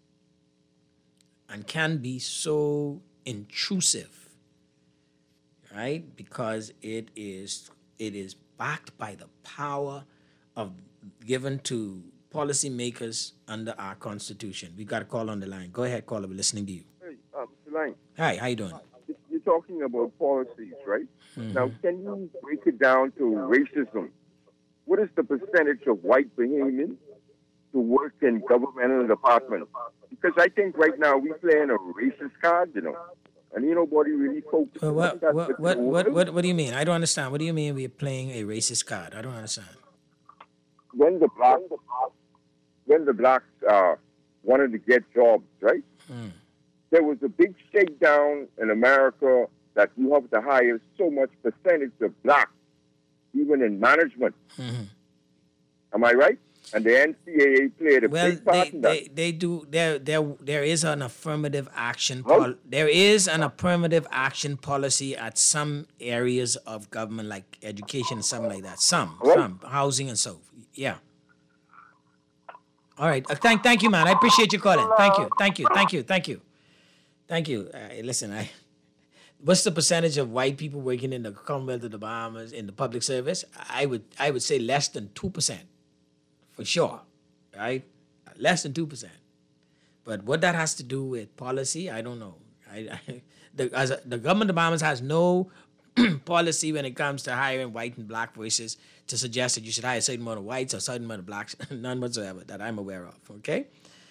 Speaker 5: and can be so intrusive, right? Because it is backed by the power given to policymakers under our Constitution. We got a call on the line. Go ahead, caller. We're listening to you.
Speaker 7: Hey, Mr. Lang.
Speaker 5: Hi, how you doing?
Speaker 7: You're talking about policies, right?
Speaker 5: Mm-hmm.
Speaker 7: Now, can you break it down to racism? What is the percentage of white Bahamians who work in governmental departments? Because I think right now we're playing a racist card, and nobody really focuses on that.
Speaker 5: What do you mean? I don't understand. What do you mean we're playing a racist card? I don't understand.
Speaker 7: When the blacks wanted to get jobs, right? There was a big shakedown in America that you have to hire so much percentage of blacks, even in management.
Speaker 5: Mm-hmm.
Speaker 7: Am I right? And the NCAA played a big part in that.
Speaker 5: They do. There is an affirmative action. There is an affirmative action policy at some areas of government, like education and something like that. Some housing and so. Yeah. All right. Thank you, man. I appreciate you calling. Thank you. Listen, what's the percentage of white people working in the Commonwealth of the Bahamas in the public service? I would say less than 2%, for sure, right? less than 2%. But what that has to do with policy, I don't know. The government department has no policy when it comes to hiring white and black voices to suggest that you should hire a certain amount of whites or a certain amount of blacks, none whatsoever that I'm aware of, okay?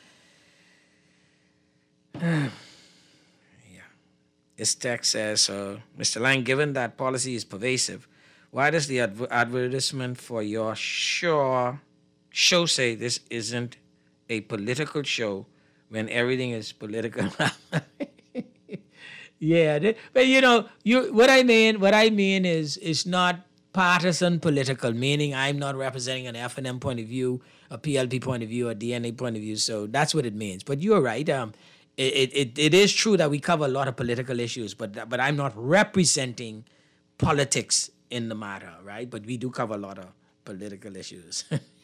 Speaker 5: This text says, Mr. Lang, given that policy is pervasive, why does the advertisement for your show say this isn't a political show when everything is political? Yeah, but what I mean is it's not partisan political, meaning I'm not representing an F&M point of view, a PLP point of view, a DNA point of view. So that's what it means. But you're right. It is true that we cover a lot of political issues, but I'm not representing politics in the matter, right? But we do cover a lot of political issues.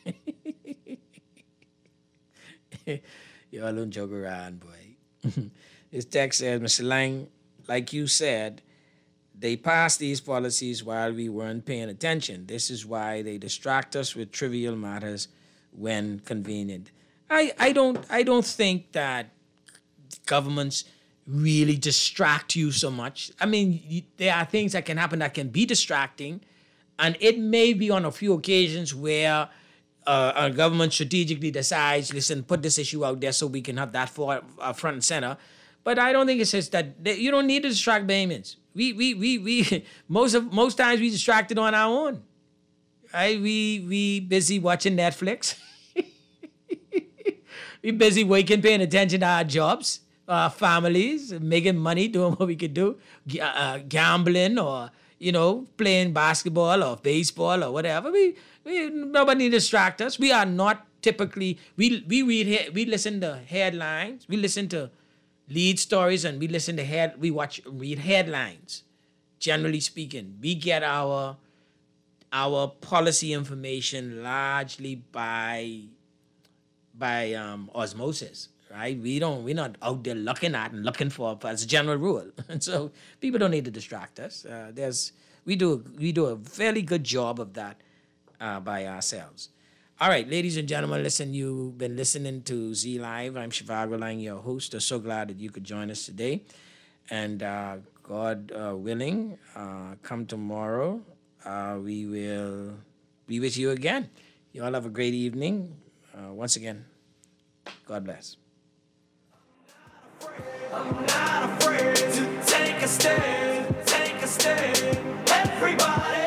Speaker 5: Y'all don't joke around, boy. This text says, Mr. Lang, like you said, they passed these policies while we weren't paying attention. This is why they distract us with trivial matters when convenient. I don't think that governments really distract you so much. I mean, there are things that can happen that can be distracting, and it may be on a few occasions where a government strategically decides, listen, put this issue out there so we can have that front and center. But I don't think it says that you don't need to distract Bahamians. We most times we distracted on our own. Right? We busy watching Netflix. We busy waking, paying attention to our jobs, our families, making money, doing what we could do, gambling or playing basketball or baseball or whatever. Nobody need to distract us. We are not typically we listen to headlines. We listen to lead stories and we read headlines. Generally speaking, we get our policy information largely by osmosis, right? We're not out there looking for as a general rule, and so people don't need to distract us. We do a fairly good job of that by ourselves. All right, ladies and gentlemen, listen, you've been listening to Z Live. I'm Shivago Lang, your host. I'm so glad that you could join us today. And God willing, come tomorrow, we will be with you again. You all have a great evening. Once again, God bless.
Speaker 3: I'm not afraid to take a stand. Everybody.